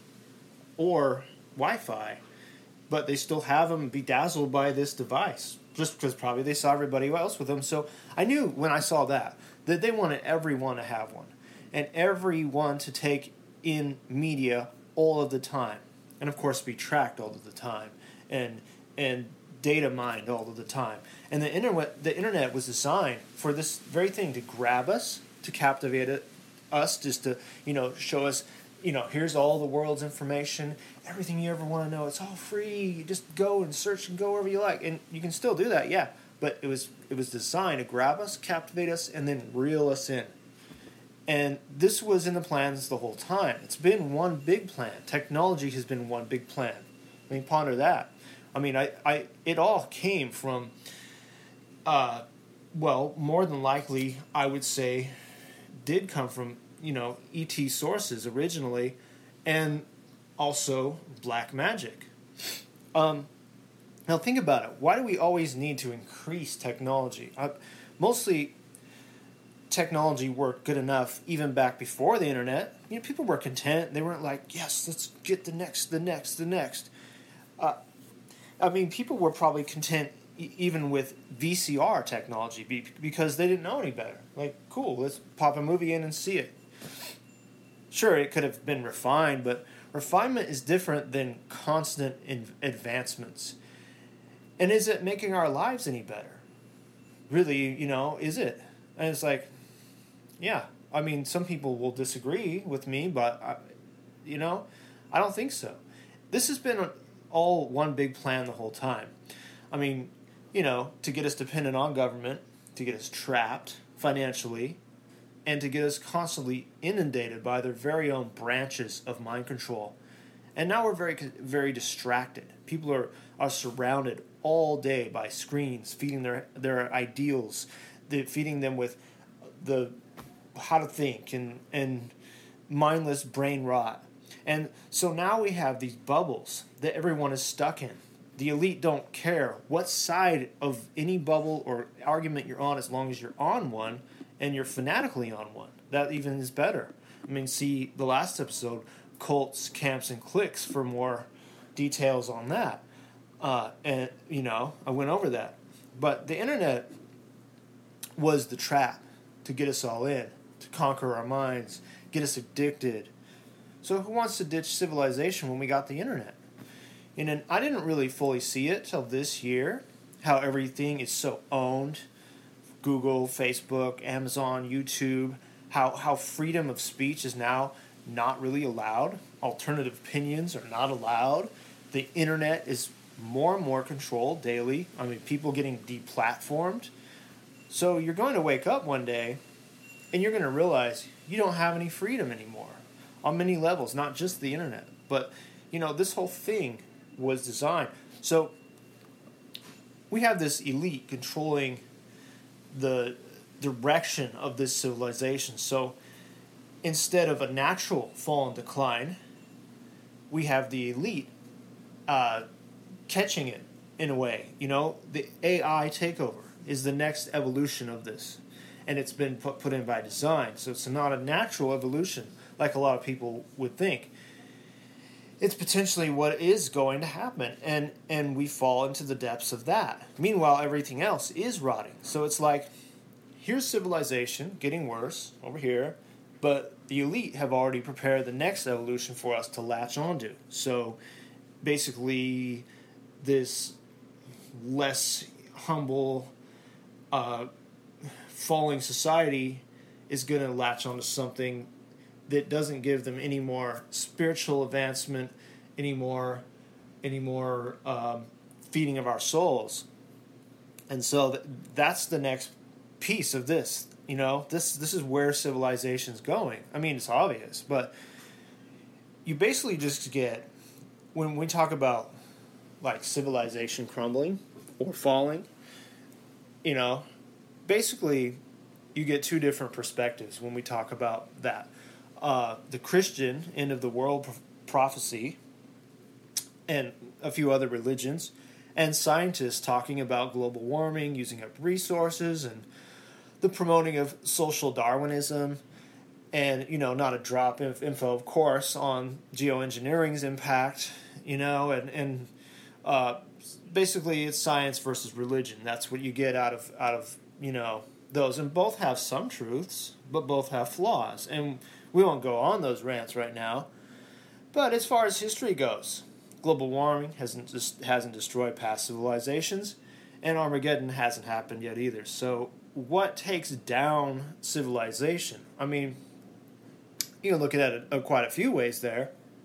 Or Wi-Fi, but they still have them bedazzled by this device, just because probably they saw everybody else with them. So I knew when I saw that, that they wanted everyone to have one, and everyone to take in media all of the time, and of course be tracked all of the time, and and data mined all of the time. And the internet, the internet was designed for this very thing, to grab us, to captivate it, us, just to, you know, show us, you know, here's all the world's information, everything you ever want to know. It's all free. You just go and search and go wherever you like. And you can still do that, yeah. But it was it was designed to grab us, captivate us, and then reel us in. And this was in the plans the whole time. It's been one big plan. Technology has been one big plan. I mean, ponder that. I mean, I, I it all came from, uh, well, more than likely, I would say, did come from, you know, E T sources originally, and also black magic. Um, now think about it. Why do we always need to increase technology? Uh, mostly, technology worked good enough even back before the internet. You know, people were content. They weren't like, yes, let's get the next, the next, the next. Uh, I mean, people were probably content e- even with V C R technology be- because they didn't know any better. Like, cool, let's pop a movie in and see it. Sure, it could have been refined, but refinement is different than constant in- advancements. And is it making our lives any better? Really, you know, is it? And it's like, yeah. I mean, some people will disagree with me, but I, You know, I don't think so. This has been all one big plan the whole time. I mean, you know, to get us dependent on government, to get us trapped financially, and to get us constantly inundated by their very own branches of mind control. And now we're very, very distracted. People are, are surrounded all day by screens, feeding their their ideals, the, feeding them with the how to think and, and mindless brain rot. And so now we have these bubbles that everyone is stuck in. The elite don't care what side of any bubble or argument you're on, as long as you're on one and you're fanatically on one. That even is better. I mean, see the last episode, Cults, Camps, and Cliques, for more details on that. Uh, and, you know, I went over that. But the internet was the trap to get us all in, to conquer our minds, get us addicted. So who wants to ditch civilization when we got the internet? And I didn't really fully see it till this year, how everything is so owned. Google, Facebook, Amazon, YouTube, how, how freedom of speech is now not really allowed. Alternative opinions are not allowed. The internet is more and more controlled daily. I mean, people getting deplatformed. So you're going to wake up one day and you're going to realize you don't have any freedom anymore on many levels, not just the internet. But, you know, this whole thing was designed. So we have this elite controlling the direction of this civilization. So instead of a natural fall and decline, we have the elite uh, catching it in a way. You know, the A I takeover is the next evolution of this. And it's been put, put in by design. So it's not a natural evolution like a lot of people would think. It's potentially what is going to happen. And, and we fall into the depths of that. Meanwhile, everything else is rotting. So it's like, here's civilization getting worse over here. But the elite have already prepared the next evolution for us to latch onto. So basically, this less humble, uh, falling society is going to latch onto something that doesn't give them any more spiritual advancement, any more, any more um, feeding of our souls. And so th- that's the next piece of this. You know, this this is where civilization's going. I mean, it's obvious, but you basically just get, when we talk about like civilization crumbling or falling, you know, basically you get two different perspectives when we talk about that. Uh, the Christian end of the world pro- prophecy and a few other religions, and scientists talking about global warming, using up resources, and the promoting of social Darwinism, and, you know, not a drop of info, of course, on geoengineering's impact, you know, and, and uh, basically it's science versus religion. That's what you get out of, out of, you know, those. And both have some truths, but both have flaws. And we won't go on those rants right now. But as far as history goes, global warming hasn't just hasn't destroyed past civilizations, and Armageddon hasn't happened yet either. So what takes down civilization? I mean, you can look at it in quite a few ways there.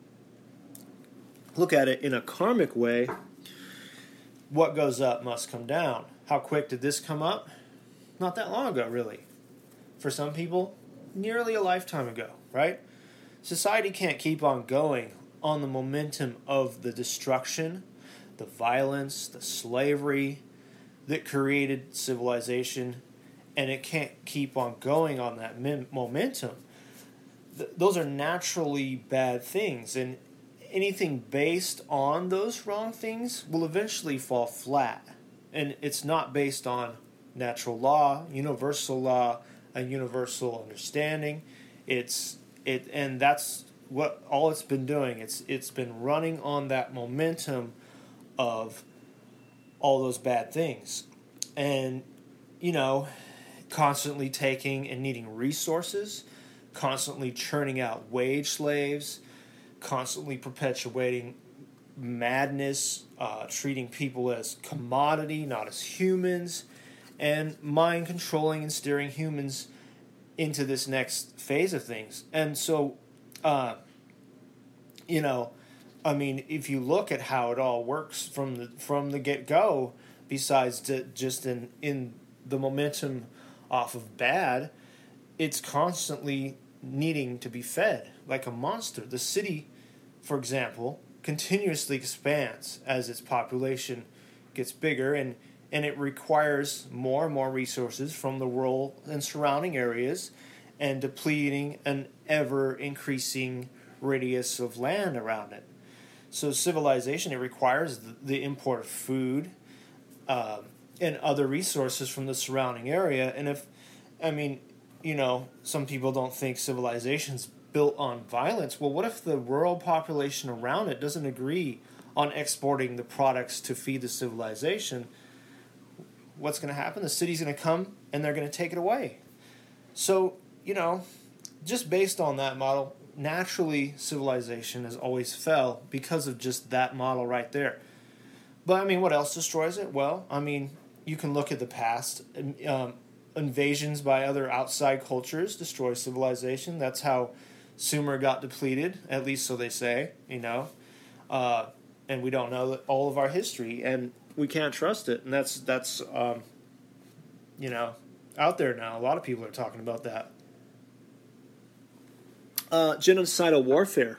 Look at it in a karmic way. What goes up must come down. How quick did this come up? Not that long ago, really. For some people, nearly a lifetime ago, right? Society can't keep on going on the momentum of the destruction, the violence, the slavery that created civilization, and it can't keep on going on that mem- momentum. Th- those are naturally bad things, and anything based on those wrong things will eventually fall flat. And it's not based on natural law, universal law, a universal understanding. It's it, and that's what all it's been doing. It's it's been running on that momentum of all those bad things, and you know, constantly taking and needing resources, constantly churning out wage slaves, constantly perpetuating madness, uh, treating people as commodity, not as humans, and mind controlling and steering humans into this next phase of things. And so uh, you know, I mean, if you look at how it all works from the from the get go, besides to just in in the momentum off of bad, it's constantly needing to be fed like a monster. The city, for example, continuously expands as its population gets bigger, and, and it requires more and more resources from the rural and surrounding areas, and depleting an ever-increasing radius of land around it. So civilization, it requires the, the import of food uh, and other resources from the surrounding area. And if, I mean, you know, some people don't think civilization's built on violence. Well, what if the rural population around it doesn't agree on exporting the products to feed the civilization? What's going to happen? The city's going to come and they're going to take it away. So, you know, just based on that model, naturally civilization has always fell because of just that model right there. But, I mean, what else destroys it? Well, I mean, you can look at the past. Um, invasions by other outside cultures destroy civilization. That's how Sumer got depleted, at least so they say, you know. Uh, and we don't know all of our history, and we can't trust it. And that's, that's um, you know, out there now. A lot of people are talking about that. Uh, genocidal warfare,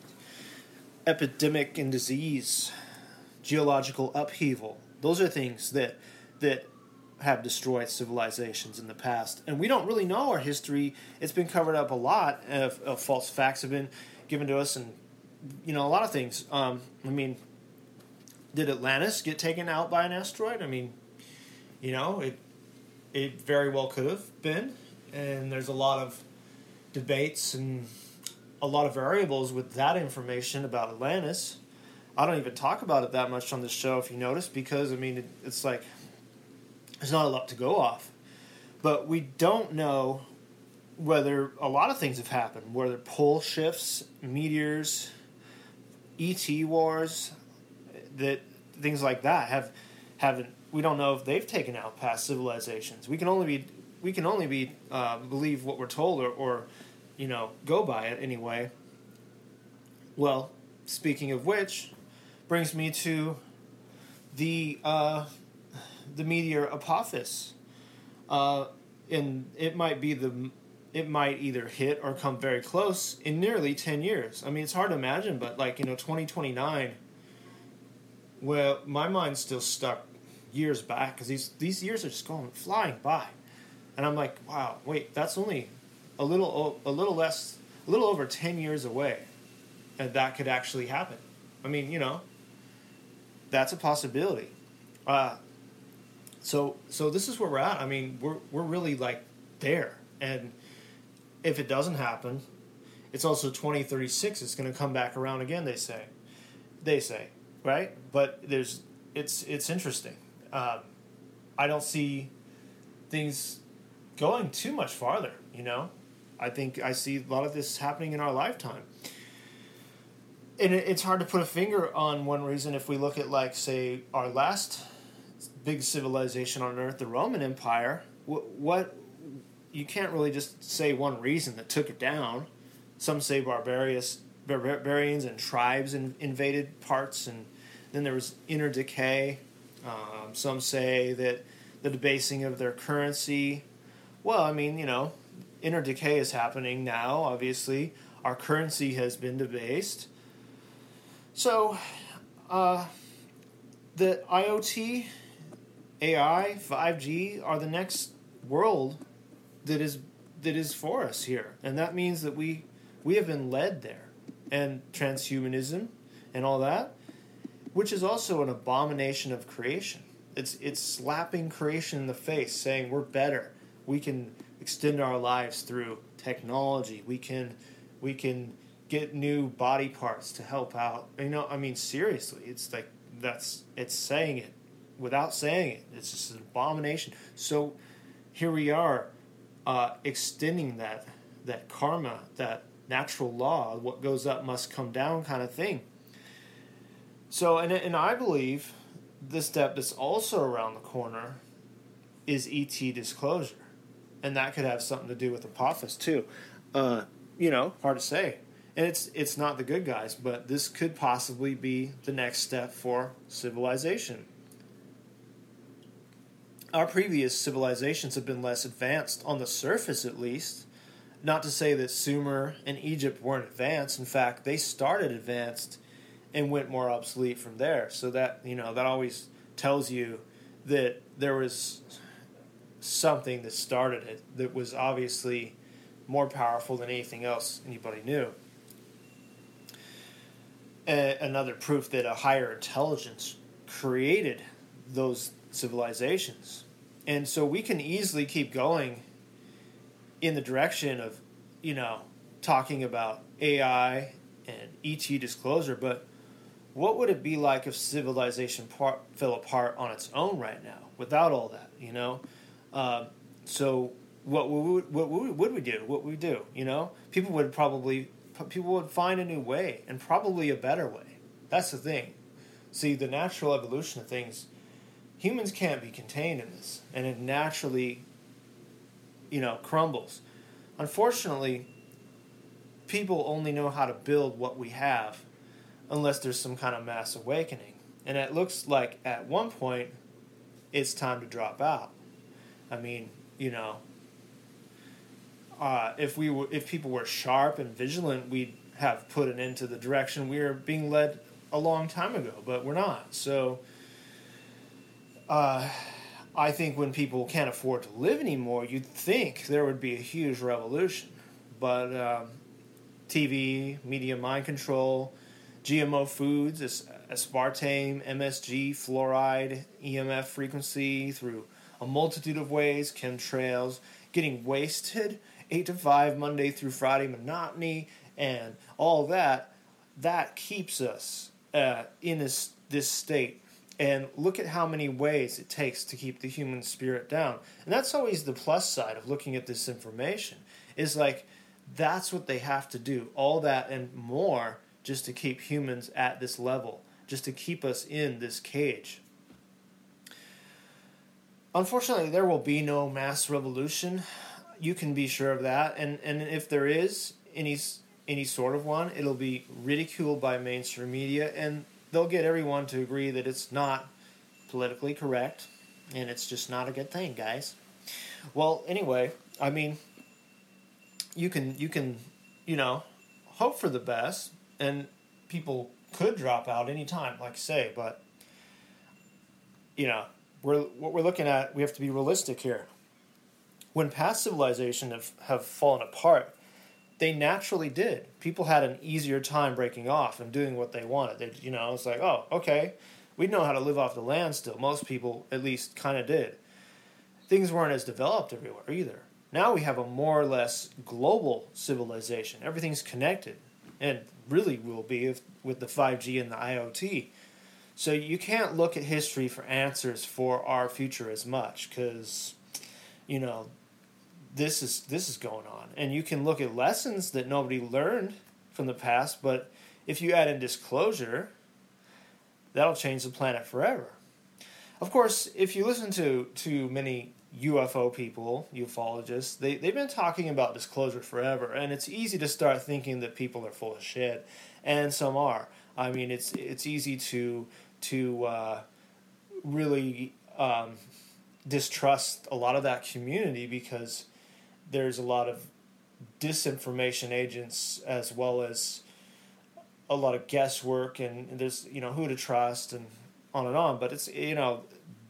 epidemic and disease, geological upheaval. Those are things that that have destroyed civilizations in the past. And we don't really know our history. It's been covered up a lot. Of, of false facts have been given to us, and, you know, a lot of things. Um, I mean, did Atlantis get taken out by an asteroid? I mean, you know, it it very well could have been. And there's a lot of debates and a lot of variables with that information about Atlantis. I don't even talk about it that much on this show, if you notice, because, I mean, it, it's like, there's not a lot to go off. But we don't know whether a lot of things have happened, whether pole shifts, meteors, E T wars, that things like that have haven't. We don't know if they've taken out past civilizations. We can only be we can only be uh, believe what we're told, or, or you know, go by it anyway. Well, speaking of which, brings me to the. Uh, the meteor Apophis, uh, and it might be the, it might either hit or come very close in nearly ten years. I mean, it's hard to imagine, but like, you know, twenty twenty-nine. Well, my mind's still stuck years back because these these years are just going flying by, and I'm like, wow, wait, that's only a little a little less, a little over ten years away, and that could actually happen. I mean, you know, that's a possibility. Uh, So so this is where we're at. I mean, we're we're really like there. And if it doesn't happen, it's also twenty thirty-six. It's going to come back around again, they say. They say, right? But there's it's it's interesting. Um, I don't see things going too much farther, you know? I think I see a lot of this happening in our lifetime. And it, it's hard to put a finger on one reason if we look at, like, say, our last big civilization on Earth, the Roman Empire. What, what you can't really just say one reason that took it down. Some say barbarians, barbarians and tribes in, invaded parts, and then there was inner decay. Um, some say that the debasing of their currency. Well, I mean, you know, inner decay is happening now, obviously. Our currency has been debased. So, uh, the IoT, A I, five G are the next world that is that is for us here. And that means that we we have been led there. And transhumanism and all that, which is also an abomination of creation. It's it's slapping creation in the face, saying we're better. We can extend our lives through technology. We can we can get new body parts to help out. You know, I mean, seriously, it's like that's it's saying it without saying it. It's just an abomination. So here we are, uh, extending that that karma, that natural law, what goes up must come down kind of thing. So, and and I believe the step that's also around the corner is E T disclosure. And that could have something to do with Apophis too. Uh, you know, hard to say. And it's it's not the good guys, but this could possibly be the next step for civilization. Our previous civilizations have been less advanced, on the surface at least. Not to say that Sumer and Egypt weren't advanced. In fact, they started advanced and went more obsolete from there. So that, you know, that always tells you that there was something that started it that was obviously more powerful than anything else anybody knew. A- another proof that a higher intelligence created those civilizations. And so we can easily keep going in the direction of, you know, talking about A I and E T disclosure, but what would it be like if civilization par- fell apart on its own right now, without all that, you know? Uh, so what would, what would we do? What would we do, you know? People would probably, people would find a new way, and probably a better way. That's the thing. See, the natural evolution of things, humans can't be contained in this, and it naturally, you know, crumbles. Unfortunately, people only know how to build what we have unless there's some kind of mass awakening. And it looks like at one point, it's time to drop out. I mean, you know, uh, if we were, if people were sharp and vigilant, we'd have put it into the direction we were being led a long time ago, but we're not. So, uh, I think when people can't afford to live anymore, you'd think there would be a huge revolution. But um, T V, media mind control, G M O foods, aspartame, M S G, fluoride, E M F frequency through a multitude of ways, chemtrails, getting wasted, eight to five Monday through Friday monotony, and all that, that keeps us uh, in this this state. And look at how many ways it takes to keep the human spirit down. And that's always the plus side of looking at this information, is like, that's what they have to do, all that and more, just to keep humans at this level, just to keep us in this cage. Unfortunately, there will be no mass revolution. You can be sure of that. And and if there is any any sort of one, it'll be ridiculed by mainstream media, and they'll get everyone to agree that it's not politically correct, and it's just not a good thing, guys. Well, anyway, I mean, you can you can, you know, hope for the best, and people could drop out anytime, like I say, but, you know, we're what we're looking at, we have to be realistic here. When past civilizations have, have fallen apart, they naturally did. People had an easier time breaking off and doing what they wanted. They, you know, it's like, oh, okay, we know how to live off the land still. Most people, at least, kind of did. Things weren't as developed everywhere either. Now we have a more or less global civilization. Everything's connected, and really will be if, with the five G and the I O T. So you can't look at history for answers for our future as much, because, you know, this is this is going on. And you can look at lessons that nobody learned from the past, but if you add in disclosure, that'll change the planet forever. Of course, if you listen to, to many U F O people, ufologists, they, they've been talking about disclosure forever, and it's easy to start thinking that people are full of shit, and some are. I mean, it's it's easy to to uh, really um, distrust a lot of that community, because there's a lot of disinformation agents, as well as a lot of guesswork, and, and there's, you know, who to trust, and on and on. But it's, you know,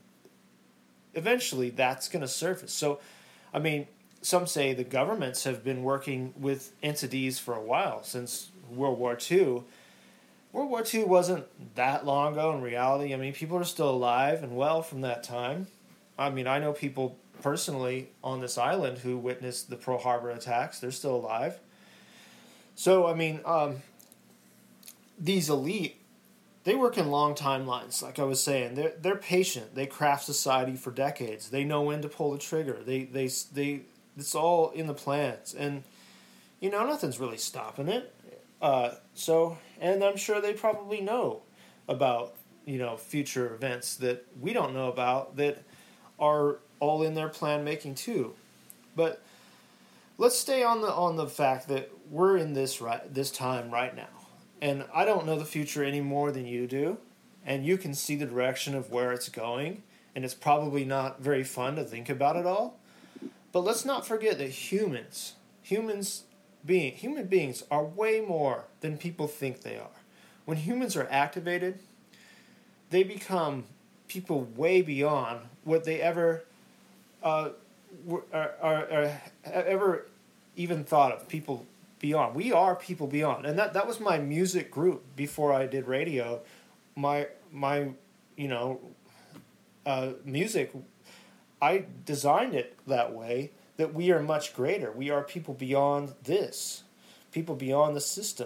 eventually that's going to surface. So, I mean, some say the governments have been working with entities for a while, since World War Two. World War Two wasn't that long ago in reality. I mean, people are still alive and well from that time. I mean, I know people personally on this island who witnessed the Pearl Harbor attacks. They're still alive. So, I mean, um, these elite, they work in long timelines, like I was saying. They're they're patient. They craft society for decades. They know when to pull the trigger. They they they. It's all in the plans, and you know, nothing's really stopping it. Uh, so, and I'm sure they probably know about, you know, future events that we don't know about, that are all in their plan making too. But let's stay on the on the fact that we're in this right this time right now, and I don't know the future any more than you do, and you can see the direction of where it's going, and it's probably not very fun to think about it all. But let's not forget that humans, humans being human beings are way more than people think they are. When humans are activated, they become people way beyond what they ever uh, were, are, are, are ever even thought of. People beyond. We are people beyond, and that, that was my music group before I did radio. My my, you know, uh, music. I designed it that way, that we are much greater. We are people beyond this, people beyond the system.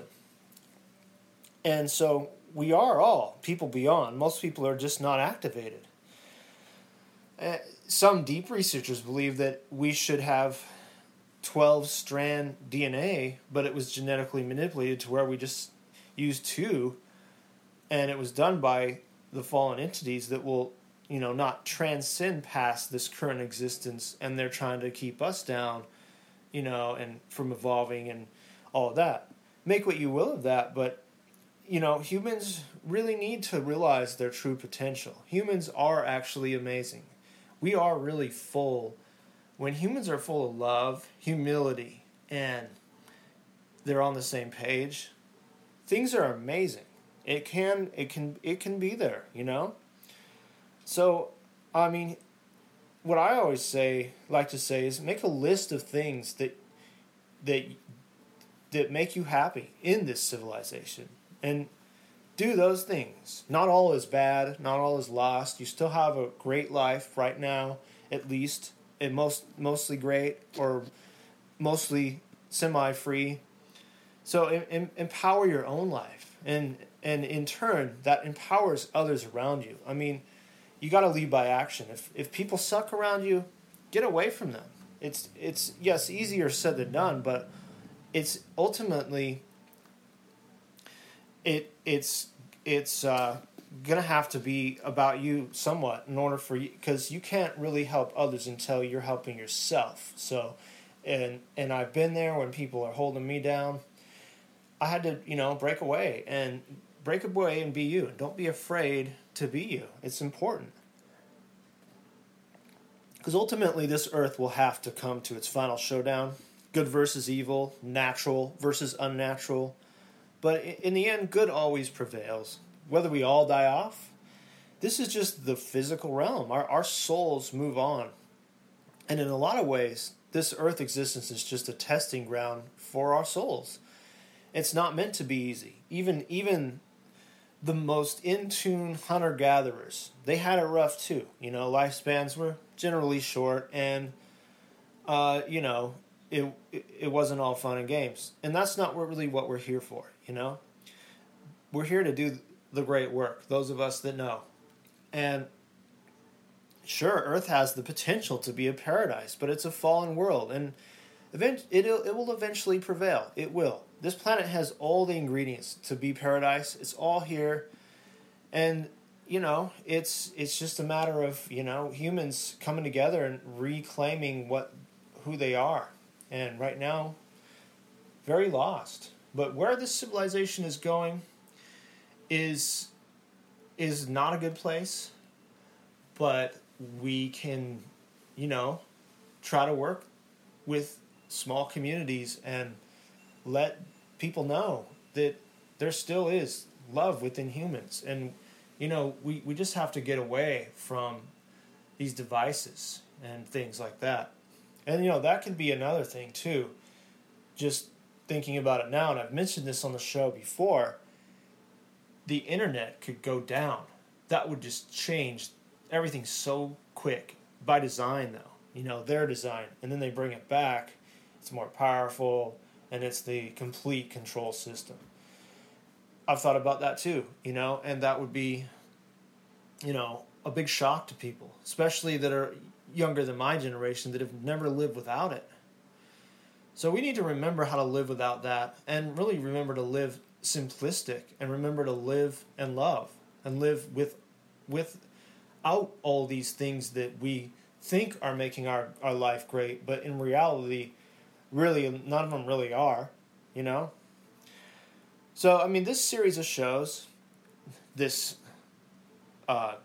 And so we are all people beyond. Most people are just not activated. Uh, some deep researchers believe that we should have twelve-strand D N A, but it was genetically manipulated to where we just use two, and it was done by the fallen entities that will, you know, not transcend past this current existence, and they're trying to keep us down, you know, and from evolving and all of that. Make what you will of that, but, you know, humans really need to realize their true potential. Humans are actually amazing. We are really full. When humans are full of love, humility, and they're on the same page, things are amazing. It can, it can, it can be there, you know? So, I mean, what I always say, like to say, is make a list of things that that that make you happy in this civilization, and do those things. Not all is bad. Not all is lost. You still have a great life right now, at least, and most mostly great or mostly semi-free. So, em- em- empower your own life, and and in turn, that empowers others around you. I mean. You got to lead by action. If if people suck around you, get away from them. It's it's yes, easier said than done, but it's ultimately it it's it's uh, gonna have to be about you somewhat in order for you, because you can't really help others until you're helping yourself. So, and and I've been there when people are holding me down. I had to, you know, break away and break away and be you. Don't be afraid to be you. It's important. Because ultimately this earth will have to come to its final showdown. Good versus evil, natural versus unnatural. But in the end, good always prevails. Whether we all die off, this is just the physical realm. Our, our souls move on. And in a lot of ways, this earth existence is just a testing ground for our souls. It's not meant to be easy. Even even the most in-tune hunter-gatherers, they had it rough too. You know, lifespans were generally short, and, uh, you know, it, it it wasn't all fun and games. And that's not what, really what we're here for, you know? We're here to do the great work, those of us that know. And sure, Earth has the potential to be a paradise, but it's a fallen world, and event it it will eventually prevail. It will. This planet has all the ingredients to be paradise. It's all here, and you know, it's it's just a matter of, you know, humans coming together and reclaiming what who they are. And right now, very lost. But where this civilization is going is is not a good place. But we can, you know, try to work with small communities and let people know that there still is love within humans. And, you know, we, we just have to get away from these devices and things like that. And, you know, that can be another thing, too. Just thinking about it now, and I've mentioned this on the show before, the internet could go down. That would just change everything so quick. By design, though. You know, their design. And then they bring it back. It's more powerful, and it's the complete control system. I've thought about that too, you know, and that would be, you know, a big shock to people, especially that are younger than my generation that have never lived without it. So we need to remember how to live without that, and really remember to live simplistic, and remember to live and love, and live with without all these things that we think are making our, our life great, but in reality, really, none of them really are. you know? So, I mean, this series of shows, this uh,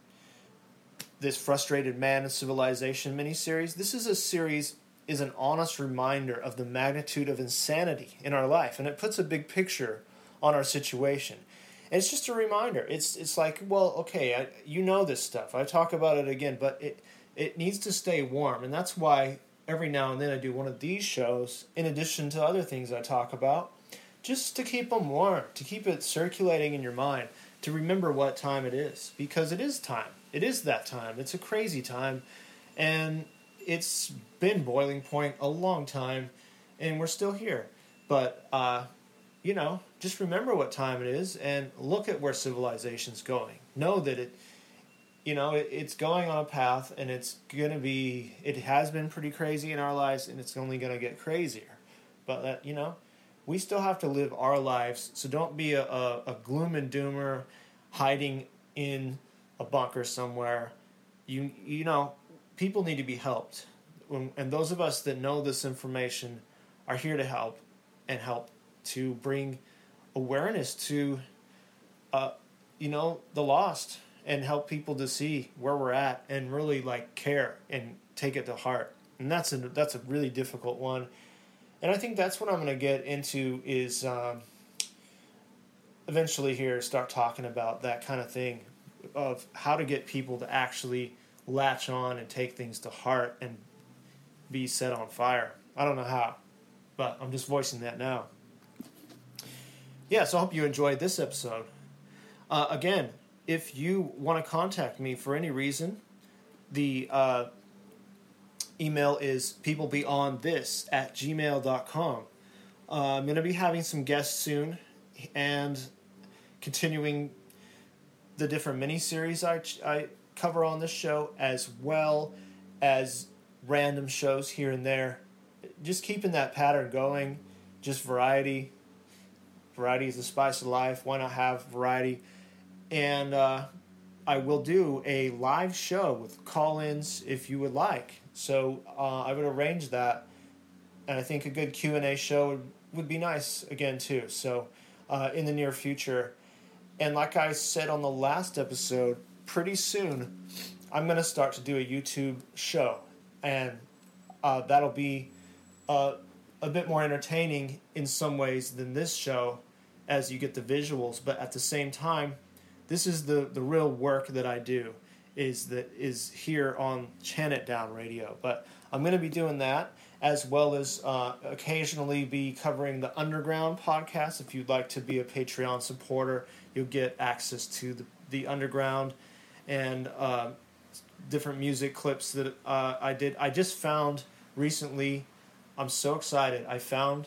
this Frustrated Man and Civilization miniseries, this is a series, is an honest reminder of the magnitude of insanity in our life, and it puts a big picture on our situation. And it's just a reminder. It's it's like, well, okay, I, you know this stuff. I talk about it again, but it it needs to stay warm, and that's why every now and then I do one of these shows, in addition to other things I talk about, just to keep them warm, to keep it circulating in your mind, to remember what time it is, because it is time. It is that time. It's a crazy time, and it's been boiling point a long time, and we're still here. But, uh, you know, just remember what time it is, and look at where civilization's going. Know that it, you know, it, it's going on a path, and it's going to be, it has been pretty crazy in our lives, and it's only going to get crazier. But, that, you know, we still have to live our lives, so don't be a, a, a gloom and doomer hiding in a bunker somewhere. You you know, people need to be helped. When, and those of us that know this information are here to help and help to bring awareness to, uh, you know, the lost and help people to see where we're at and really, like, care and take it to heart. And that's a, that's a really difficult one. And I think that's what I'm going to get into is um, eventually here start talking about that kind of thing of how to get people to actually latch on and take things to heart and be set on fire. I don't know how, but I'm just voicing that now. Yeah, so I hope you enjoyed this episode. Uh, again, if you want to contact me for any reason, the uh, email is peoplebeyondthis at gmail dot com. Uh, I'm going to be having some guests soon and continuing the different mini-series I, I cover on this show, as well as random shows here and there. Just keeping that pattern going, just variety. Variety is the spice of life. Why not have variety? And uh, I will do a live show with call-ins if you would like. So uh, I would arrange that, and I think a good Q and A show would, would be nice again too. So uh, in the near future, and like I said on the last episode, pretty soon I'm going to start to do a YouTube show, and uh, that'll be uh, a bit more entertaining in some ways than this show, as you get the visuals. But at the same time, this is the, the real work that I do. is that is here on Chant It Down Radio. But I'm going to be doing that, as well as uh, occasionally be covering the Underground podcast. If you'd like to be a Patreon supporter, you'll get access to the, the Underground and uh, different music clips that uh, I did. I just found recently, I'm so excited, I found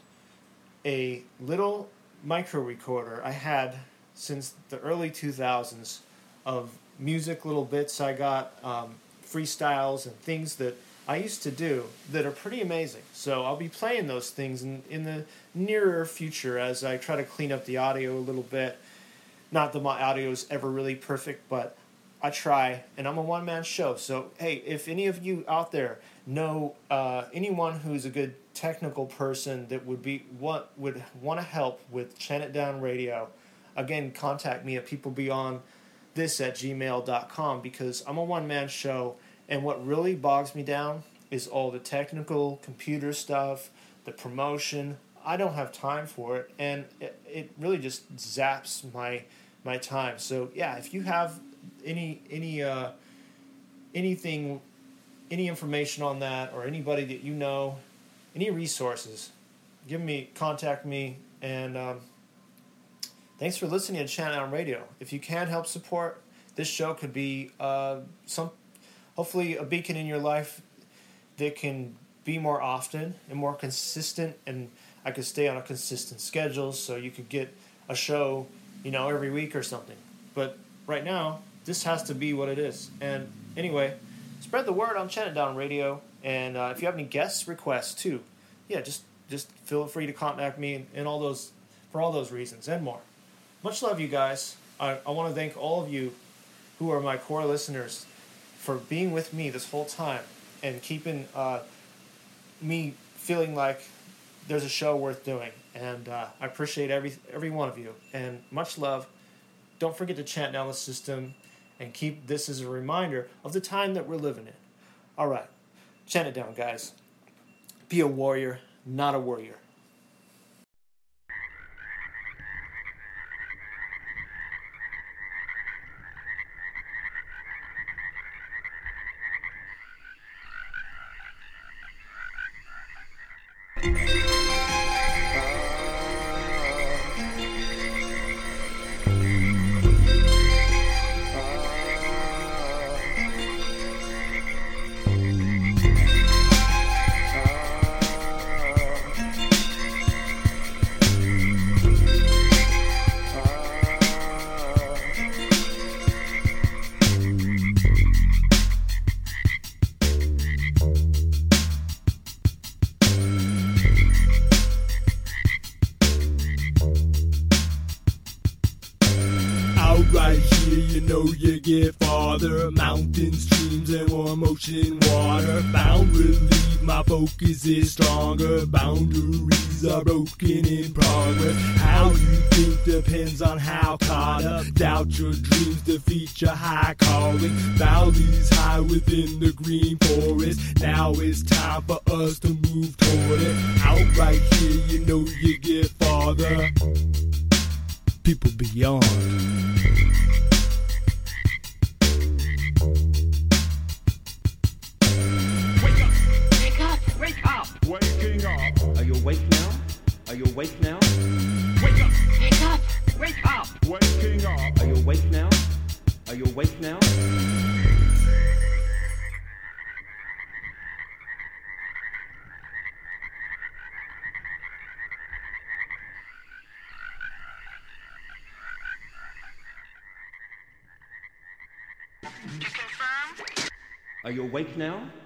a little micro recorder I had since the early two thousands of music little bits I got, um, freestyles and things that I used to do that are pretty amazing. So I'll be playing those things in, in the nearer future as I try to clean up the audio a little bit. Not that my audio is ever really perfect, but I try, and I'm a one-man show. So, hey, if any of you out there know uh, anyone who's a good technical person that would be what would want to help with Chant It Down Radio, again, contact me at peoplebeyondthis at gmail dot com, because I'm a one-man show, and what really bogs me down is all the technical computer stuff, the promotion. I don't have time for it, and it, it really just zaps my my time. So yeah, if you have any any uh, anything, any information on that, or anybody that you know, any resources, give me contact me. And um, thanks for listening to Chant It Down Radio. If you can help support, this show could be uh, some, hopefully a beacon in your life that can be more often and more consistent, and I could stay on a consistent schedule so you could get a show, you know, every week or something. But right now, this has to be what it is. And anyway, spread the word on Chant It Down Radio, and uh, if you have any guest requests too, yeah, just just feel free to contact me and, and all those for all those reasons and more. Much love, you guys. I, I want to thank all of you who are my core listeners for being with me this whole time and keeping uh, me feeling like there's a show worth doing. And uh, I appreciate every every one of you. And much love. Don't forget to chant down the system and keep this as a reminder of the time that we're living in. All right. Chant it down, guys. Be a warrior, not a worrier. Right here, you know you get farther. Mountains, streams, and warm ocean water. Bound relief, my focus is stronger. Boundaries are broken in progress. How you think depends on how caught up. Doubt your dreams, defeat your high calling. Valleys high within the green forest. Now it's time for us to move toward it. Out right here, you know you get farther. People beyond. Waking up. Are you awake now? Are you awake now? Wake up. Wake up! Wake up! Waking up. Are you awake now? Are you awake now? To confirm? Are you awake now?